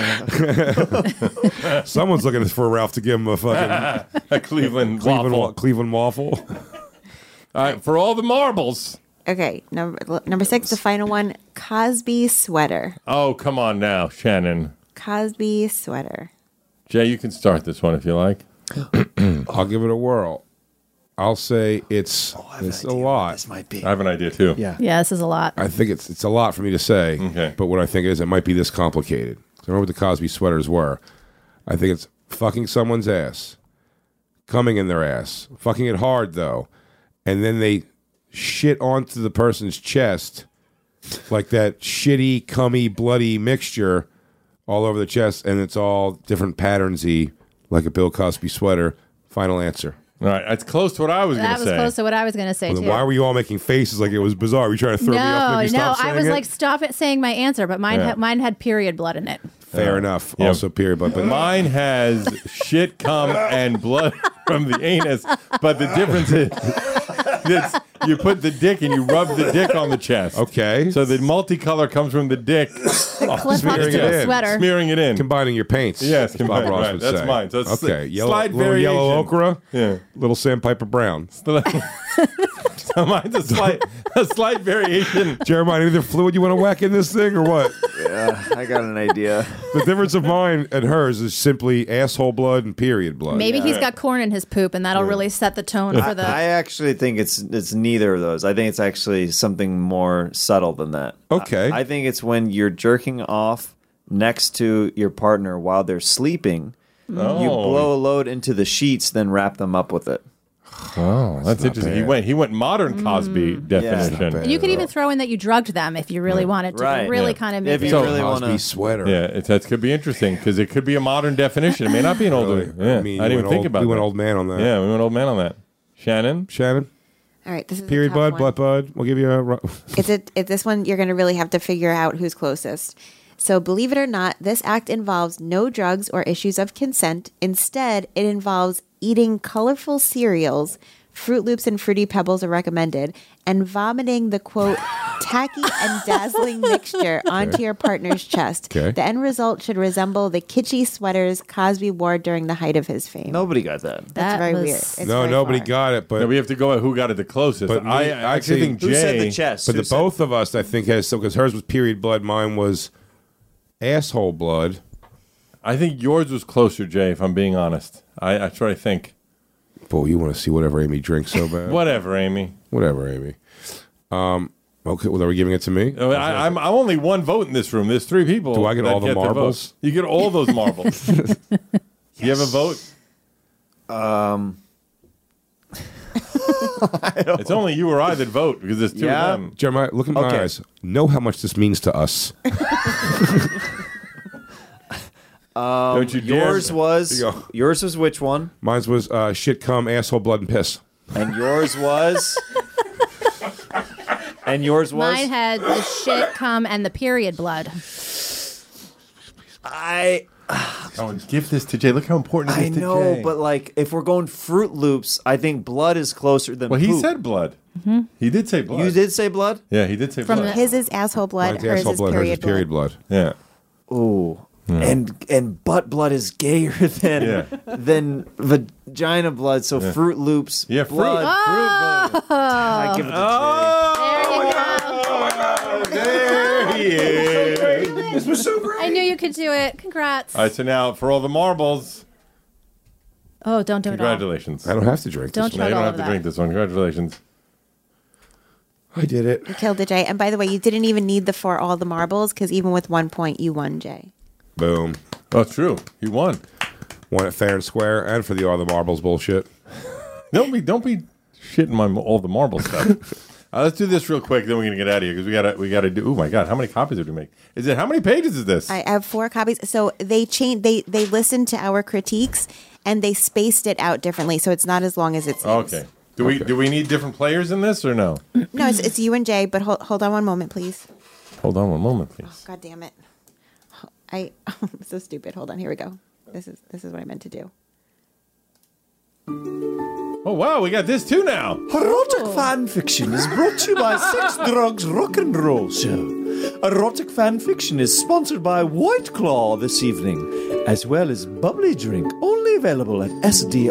Someone's looking for Ralph to give him a fucking A Cleveland waffle. Cleveland waffle. All right, for all the marbles. Okay, number 6, the final one, Cosby sweater. Oh, come on now, Shannon. Cosby sweater. Jay, you can start this one if you like. I'll give it a whirl. I'll say it's a lot. This might be. I have an idea, too. Yeah. Yeah, this is a lot. I think it's a lot for me to say. Okay. But what I think is it might be this complicated. I don't know what the Cosby sweaters were. I think it's fucking someone's ass, coming in their ass, fucking it hard though, and then they shit onto the person's chest like that shitty, cummy, bloody mixture all over the chest, and it's all different patterns-y, like a Bill Cosby sweater. Final answer. All right, that's close to what I was going That to was say. close to what I was going to say, Well, then too. why were you all making faces like it was bizarre? Were you trying to throw me off? Make me No, stop I was saying like, it? stop it saying my answer, but mine, Yeah. mine had period blood in it. Fair enough. Yeah. Also, period. But Mine has shit, cum, and blood from the anus, but the difference is you put the dick and you rub the dick on the chest. okay. So the multicolor comes from the dick, Clip hucks smearing to it the in. sweater. smearing it in. Combining your paints. Yes, as Bob combined, Ross right, would that's say. mine. So it's okay, slight little yellow variation. ochre, Yeah. little sandpiper brown. So mine's a slight variation. Jeremiah, any other fluid you want to whack in this thing or what? Yeah, I got an idea. The difference of mine and hers is simply asshole blood and period blood. Maybe he's got corn in his poop, and that'll really set the tone for the. I actually think it's neither of those. I think it's actually something more subtle than that. Okay. I think it's when you're jerking off next to your partner while they're sleeping. You blow a load into the sheets, then wrap them up with it. Oh, that's interesting. bad. He went modern Cosby definition. bad. You could even throw in that you drugged them if you really wanted to. Right. Really Yeah. kind of If make you it. really Cosby want to. sweater. Yeah, that could be interesting because it could be a modern definition. It may not be an older. Really? Yeah, I, mean, didn't even think about we that. went old man on that. Yeah, we went old man on that. Shannon? Shannon, All right, this is period a tough blood, one. blood bud. We'll give you a. It's this one you're going to really have to figure out who's closest. So, believe it or not, this act involves no drugs or issues of consent. Instead, it involves eating colorful cereals, Fruit Loops and Fruity Pebbles are recommended, and vomiting the quote tacky and dazzling mixture onto your partner's chest. Okay. The end result should resemble the kitschy sweaters Cosby wore during the height of his fame. Nobody got that. That's That very was- weird. It's No, very nobody far. got it, but No, we have to go at who got it the closest. But me, I actually, actually think Who said Jay. the chest? but Who the said- both of us, I think, has so because hers was period blood, mine was asshole blood. I think yours was closer, Jay. If I'm being honest, that's what I think. Boy, you want to see whatever Amy drinks so bad. Whatever, Amy. Whatever, Amy. Okay, well, are we giving it to me? I'm only one vote in this room. There's 3 people. Do I get that all the vote. marbles? You get all those marbles. You have a vote? It's only you or I that vote because there's 2 Yeah. of them. Jeremiah, look in my Okay. eyes. Know how much this means to us. Don't you dare. Yours was There you go. yours was which one? Mine was shit, cum, asshole, blood, and piss. And yours was. And yours was. Mine had the shit, cum, and the period blood. Oh, give this to Jay. Look how important it I is to know, Jay. but like if we're going Fruit Loops, I think blood is closer than. Well, he poop. said blood. He did say blood. You did say blood. Yeah, he did say From blood. His is asshole blood. Mine's Hers asshole is blood. Hers is period period blood. blood. Yeah. Ooh. And butt blood is gayer than Yeah. than vagina blood. So Fruit Loops. Yeah, fruit. blood. Fruit blood. I give it to There you go. There he is. This was so great. I knew you could do it. Congrats. All right, so now for all the marbles, Oh, don't do it all. congratulations. I don't have to drink Don't this No, one. you all don't of have to that. drink this one. Congratulations. I did it. You killed it, Jay. And by the way, you didn't even need the for all the marbles because even with 1 point, you won, Jay. Boom. Oh, it's true. You won. Won it fair and square, and for the all the marbles bullshit. Don't be shitting all the marble stuff. Let's do this real quick, then we're gonna get out of here because we gotta do. Oh my god, how many copies did we make? How many pages is this? I have 4 copies. So they listened to our critiques and they spaced it out differently, so it's not as long as it seems. Okay. Do we need different players in this or no? No, it's you and Jay. But hold on one moment, please. Hold on one moment, please. Oh, God damn it! I'm so stupid. Hold on. Here we go. This is what I meant to do. Oh wow, we got this too now. Erotic fan fiction is brought to you by Sex, Drugs, Rock and Roll Show. Erotic fan fiction is sponsored by White Claw this evening, as well as Bubbly Drink, only available at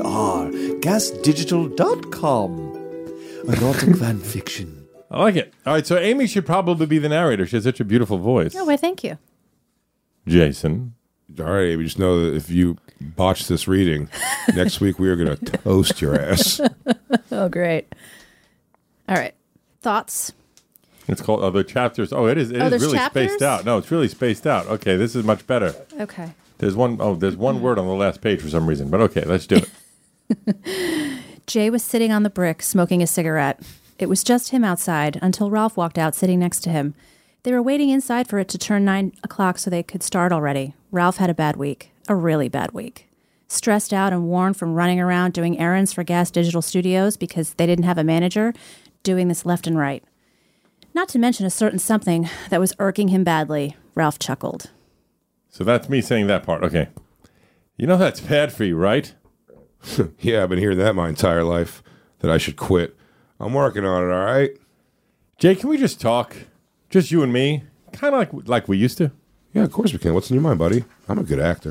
SDRGasdigital.com. Erotic fan fiction. I like it. All right, so Amy should probably be the narrator. She has such a beautiful voice. Oh, well, thank you. Jason. All right, Amy, just know that if you botch this reading, next week we are going to toast your ass. Oh, great. All right. Thoughts? It's called the chapters. Oh, it is there's really chapters? spaced out. No, it's really spaced out. Okay, this is much better. Okay. There's one word on the last page for some reason, but okay, let's do it. Jay was sitting on the brick smoking a cigarette. It was just him outside until Ralph walked out sitting next to him. They were waiting inside for it to turn 9 o'clock so they could start already. Ralph had a bad week, a really bad week. Stressed out and worn from running around doing errands for Gas Digital Studios because they didn't have a manager, doing this left and right. Not to mention a certain something that was irking him badly. Ralph chuckled. So that's me saying that part. Okay. You know that's bad for you, right? Yeah, I've been hearing that my entire life, that I should quit. I'm working on it, all right? Jay, can we just talk? Just you and me? Kind of like we used to? Yeah, of course we can. What's in your mind, buddy? I'm a good actor.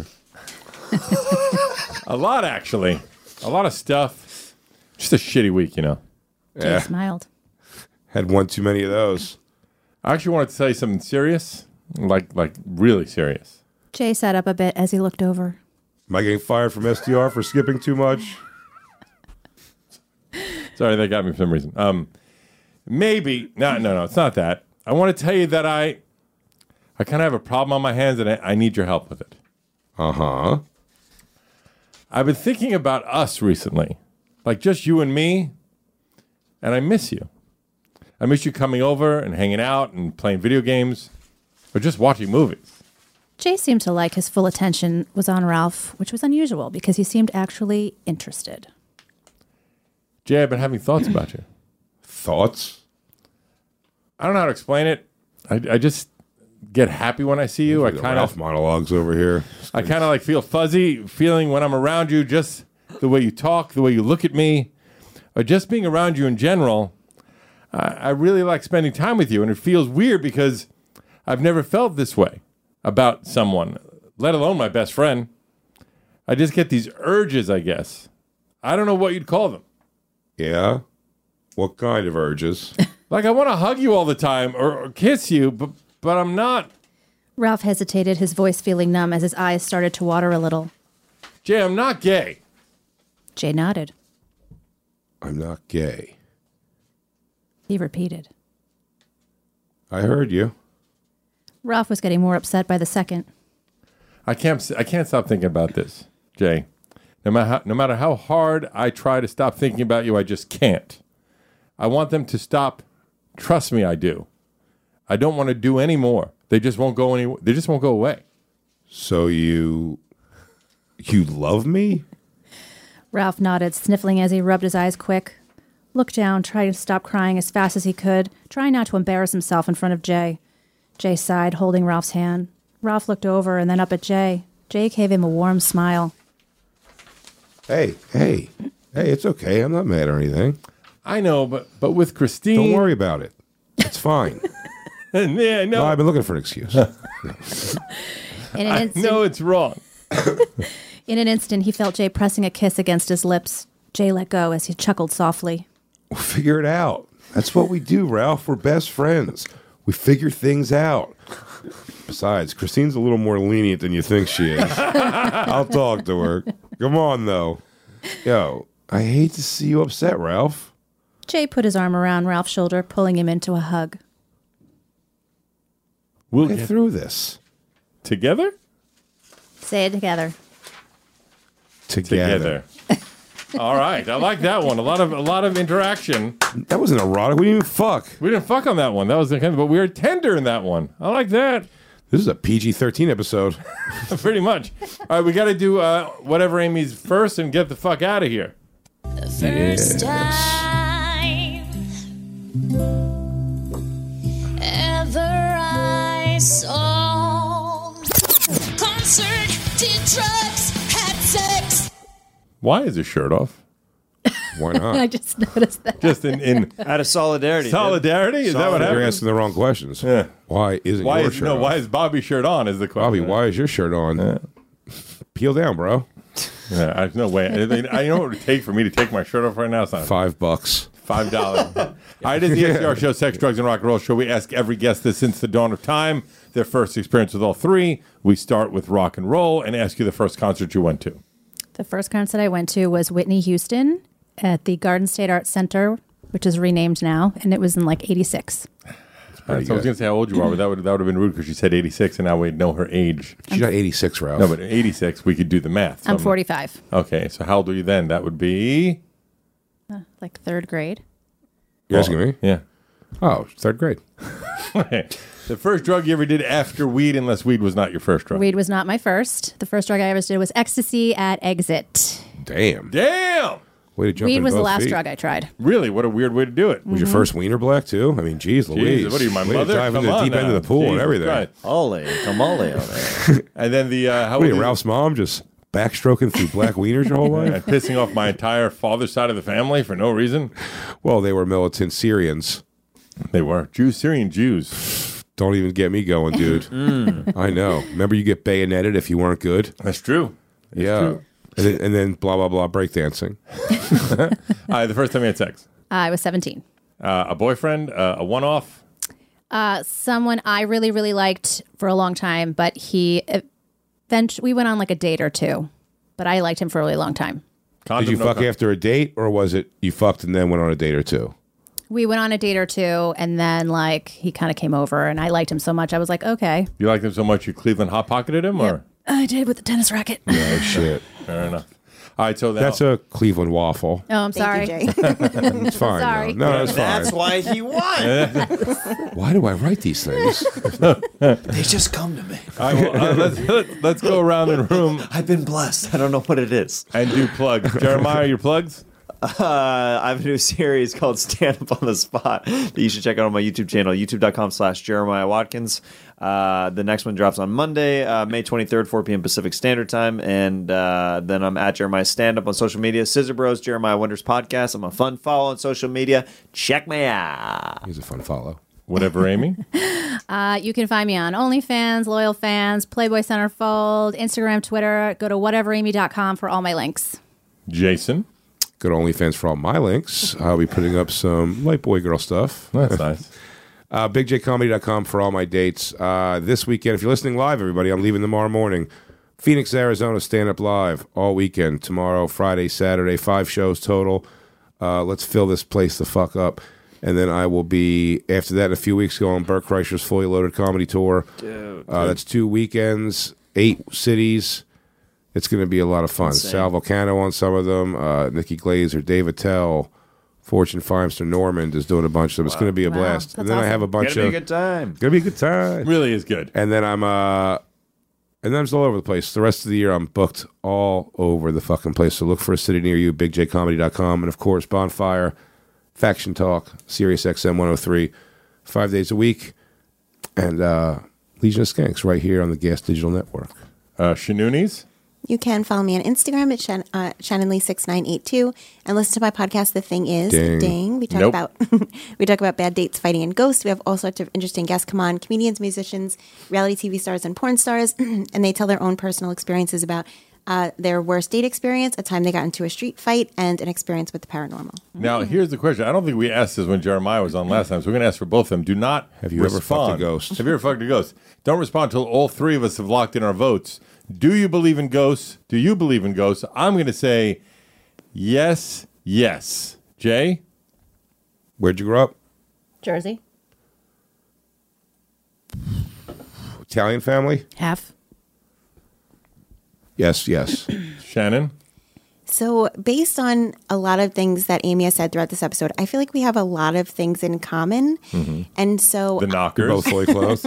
A lot, actually. A lot of stuff. Just a shitty week, you know. Jay smiled. Had one too many of those. I actually wanted to tell you something serious. Like really serious. Jay sat up a bit as he looked over. Am I getting fired from SDR for skipping too much? Sorry, that got me for some reason. Maybe. No, it's not that. I want to tell you that I kind of have a problem on my hands and I need your help with it. Uh-huh. I've been thinking about us recently. Like just you and me. And I miss you. I miss you coming over and hanging out and playing video games. Or just watching movies. Jay seemed to like his full attention was on Ralph, which was unusual because he seemed actually interested. Jay, I've been having thoughts about you. Thoughts? I don't know how to explain it. I just get happy when I see you. I kind of monologues over here. I kind of like feel fuzzy feeling when I'm around you, just the way you talk, the way you look at me, or just being around you in general. I really like spending time with you, and it feels weird because I've never felt this way about someone, let alone my best friend. I just get these urges, I guess. I don't know what you'd call them. Yeah? What kind of urges? Like I want to hug you all the time or kiss you, but I'm not. Ralph hesitated, his voice feeling numb as his eyes started to water a little. Jay, I'm not gay. Jay nodded. I'm not gay. He repeated. I heard you. Ralph was getting more upset by the second. I can't stop thinking about this, Jay. No matter how hard I try to stop thinking about you, I just can't. I want them to stop. Trust me, I do. I don't want to do any more. They just won't go anywhere. They just won't go away. So you love me? Ralph nodded, sniffling as he rubbed his eyes quick. Looked down, trying to stop crying as fast as he could, trying not to embarrass himself in front of Jay. Jay sighed, holding Ralph's hand. Ralph looked over and then up at Jay. Jay gave him a warm smile. Hey, it's okay. I'm not mad or anything. I know, but with Christine... Don't worry about it. It's fine. Yeah, I know. No, I've been looking for an excuse. I know it's wrong. In an instant, he felt Jay pressing a kiss against his lips. Jay let go as he chuckled softly. We'll figure it out. That's what we do, Ralph. We're best friends. We figure things out. Besides, Christine's a little more lenient than you think she is. I'll talk to her. Come on, though. Yo, I hate to see you upset, Ralph. Jay put his arm around Ralph's shoulder, pulling him into a hug. We'll Get through this together. Say it together. together. All right, I like that one. A lot of interaction. That wasn't erotic. We didn't even fuck. We didn't fuck on that one. That was the kind of, but we were tender in that one. I like that. This is a PG-13 episode. Pretty much. All right, we got to do whatever Amy's first and get the fuck out of here. First time ever I saw concert, did drugs, had sex. Why is his shirt off? Why not? I just noticed that. Just in Out of solidarity. solidarity? Is that what You're happened? asking the wrong questions. Yeah. Why isn't your shirt on? Why is Bobby's shirt on? Is the question? Bobby, why is your shirt on? Peel down, bro. Yeah, I no way. I know what it would take for me to take my shirt off right now. It's not $5. $5. All right, it is the SDR show, Sex, Drugs, and Rock and Roll show. We ask every guest this since the dawn of time, their first experience with all three. We start with rock and roll and ask you the first concert you went to. The first concert I went to was Whitney Houston at the Garden State Arts Center, which is renamed now, and it was in like 86. All right, so I was going to say how old you are, but that would have been rude because she said 86, and now we know her age. She's not 86, Ralph. No, but 86, we could do the math. So I'm 45. Okay, so how old are you then? That would be... Like third grade. You're asking me? Yeah. Oh, third grade. The first drug you ever did after weed, unless weed was not your first drug. Weed was not my first. The first drug I ever did was ecstasy at Exit. Damn. Damn! Way to jump Weed in was the both last feet. drug I tried. Really? What a weird way to do it. Was your first wiener black, too? I mean, geez, Louise. What are you, my Way to mother? dive Come into the on deep end now. of the pool and Jesus everything. Christ. Ole, camole over there. And then the... how What are old you, Ralph's mom, just backstroking through black wieners your whole life? and pissing off my entire father's side of the family for no reason? Well, they were militant Syrians. They were. Syrian Jews. Don't even get me going, dude. I know. Remember you get bayoneted if you weren't good? That's true. Yeah. And then blah, blah, blah, breakdancing. All right, the first time you had sex. I was 17. A boyfriend, a one-off. Someone I really, really liked for a long time, but we went on like a date or two, but I liked him for a really long time. Condom, Did you no fuck condom. after a date, or was it you fucked and then went on a date or two? We went on a date or two, and then like he kind of came over, and I liked him so much. I was like, okay. You liked him so much you Cleveland hot pocketed him, or I did with the tennis racket. Oh, shit. fair enough. All right, so That's a Cleveland waffle. Oh, I'm sorry. Thank you, Jay. It's fine. Sorry. No, it's fine. That's why he won. Why do I write these things? They just come to me. All right, well, let's go around the room I've been blessed. I don't know what it is. and do plugs. Jeremiah, your plugs? I have a new series called Stand Up on the Spot that you should check out on my YouTube channel, youtube.com/Jeremiah Watkins. The next one drops on Monday, May 23rd, 4 p.m. Pacific Standard Time. And then I'm at Jeremiah Stand Up on social media. Scissor Bros, Jeremiah Wonders Podcast. I'm a fun follow on social media. Check me out. He's a fun follow. Whatever, Amy. You can find me on OnlyFans, Loyal Fans, Playboy Centerfold, Instagram, Twitter. Go to whateveramy.com for all my links. Jason. Go to OnlyFans for all my links. I'll be putting up some light boy girl stuff. That's nice. BigJComedy.com for all my dates. This weekend, if you're listening live, everybody, I'm leaving tomorrow morning. Phoenix, Arizona, stand up live all weekend. Tomorrow, Friday, Saturday, 5 shows total. Let's fill this place the fuck up. And then I will be, after that, in a few weeks, go on Burt Kreischer's Fully Loaded Comedy Tour. That's 2 weekends, 8 cities. It's going to be a lot of fun. Insane. Sal Volcano on some of them, Nikki Glazer, Dave Attell, Fortune Feimster, Normand is doing a bunch of them. It's going to be a Wow, blast. that's And then I have a awesome. bunch Gonna of... be a good time. Gonna be a good time. Really is good. And then I'm just all over the place. The rest of the year I'm booked all over the fucking place. So look for a city near you, bigjcomedy.com, and of course Bonfire, Faction Talk, Sirius XM 103, 5 days a week, and Legion of Skanks right here on the Gas Digital Network. Shanoonies. You can follow me on Instagram at ShannonLee6982 and listen to my podcast, The Thing Is. Ding. We talk Nope. about we talk about bad dates, fighting, and ghosts. We have all sorts of interesting guests come on, comedians, musicians, reality TV stars, and porn stars, and they tell their own personal experiences about their worst date experience, a time they got into a street fight, and an experience with the paranormal. Now, here's the question. I don't think we asked this when Jeremiah was on last time, so we're going to ask for both of them. Do not Have you ever respond. fucked a ghost? Have you ever fucked a ghost? Don't respond until all three of us have locked in our votes. Do you believe in ghosts? Do you believe in ghosts? I'm going to say yes, yes. Jay? Where'd you grow up? Jersey. Italian family? Half. Yes. Shannon? So, based on a lot of things that Amy has said throughout this episode, I feel like we have a lot of things in common. And so, The knockers. Both fully clothed.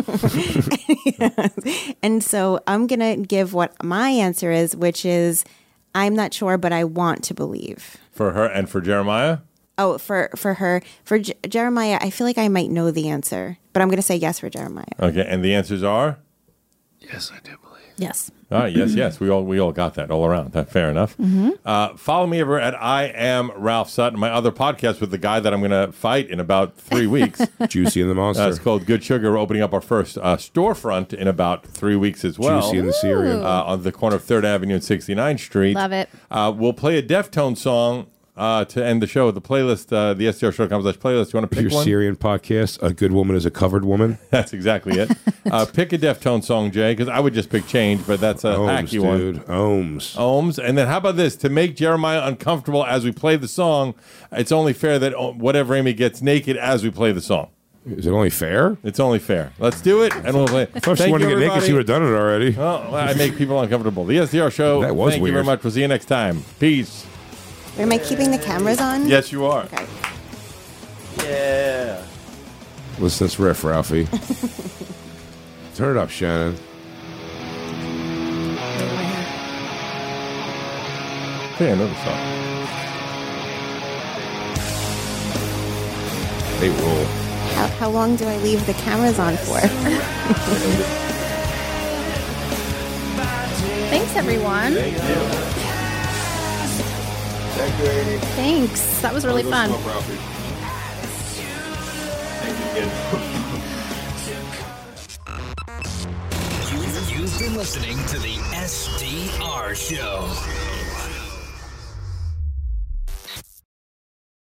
and so I'm going to give what my answer is, which is I'm not sure, but I want to believe. For her and for Jeremiah? Oh, for her. For Jeremiah, I feel like I might know the answer, but I'm going to say yes for Jeremiah. Okay, and the answers are? Yes, I do believe. Yes. All right, yes. We all got that all around. Fair enough. Follow me over at I Am Ralph Sutton, my other podcast with the guy that I'm going to fight in about 3 weeks. Juicy and the Monster. It's called Good Sugar. We're opening up our first storefront in about 3 weeks as well. Juicy and the Syrian. On the corner of 3rd Avenue and 69th Street. Love it. We'll play a Deftones song to end the show. The playlist, the SDRshow.com/playlist. You want to pick Your one? Syrian podcast, A Good Woman is a Covered Woman. That's exactly it. Pick a Deftones song, Jay, because I would just pick Change, but that's a hacky one. Dude. Ohms. And then how about this? To make Jeremiah uncomfortable as we play the song, it's only fair that whatever Amy gets naked as we play the song. Is it only fair? It's only fair. Let's do it, and we'll play. If she wanted to get naked, she would have done it already. Well, I make people uncomfortable. The SDR Show. That was Thank you very weird. much. We'll see you next time. Peace. Am I keeping the cameras on? Yes, you are. Okay. Yeah. Listen to this riff, Ralphie. Turn it up, Shannon. Hey, I know the song. They roll. How long do I leave the cameras on for? Thanks, everyone. Thank you, Amy. Thanks. That was really fun. You've been listening to the SDR Show.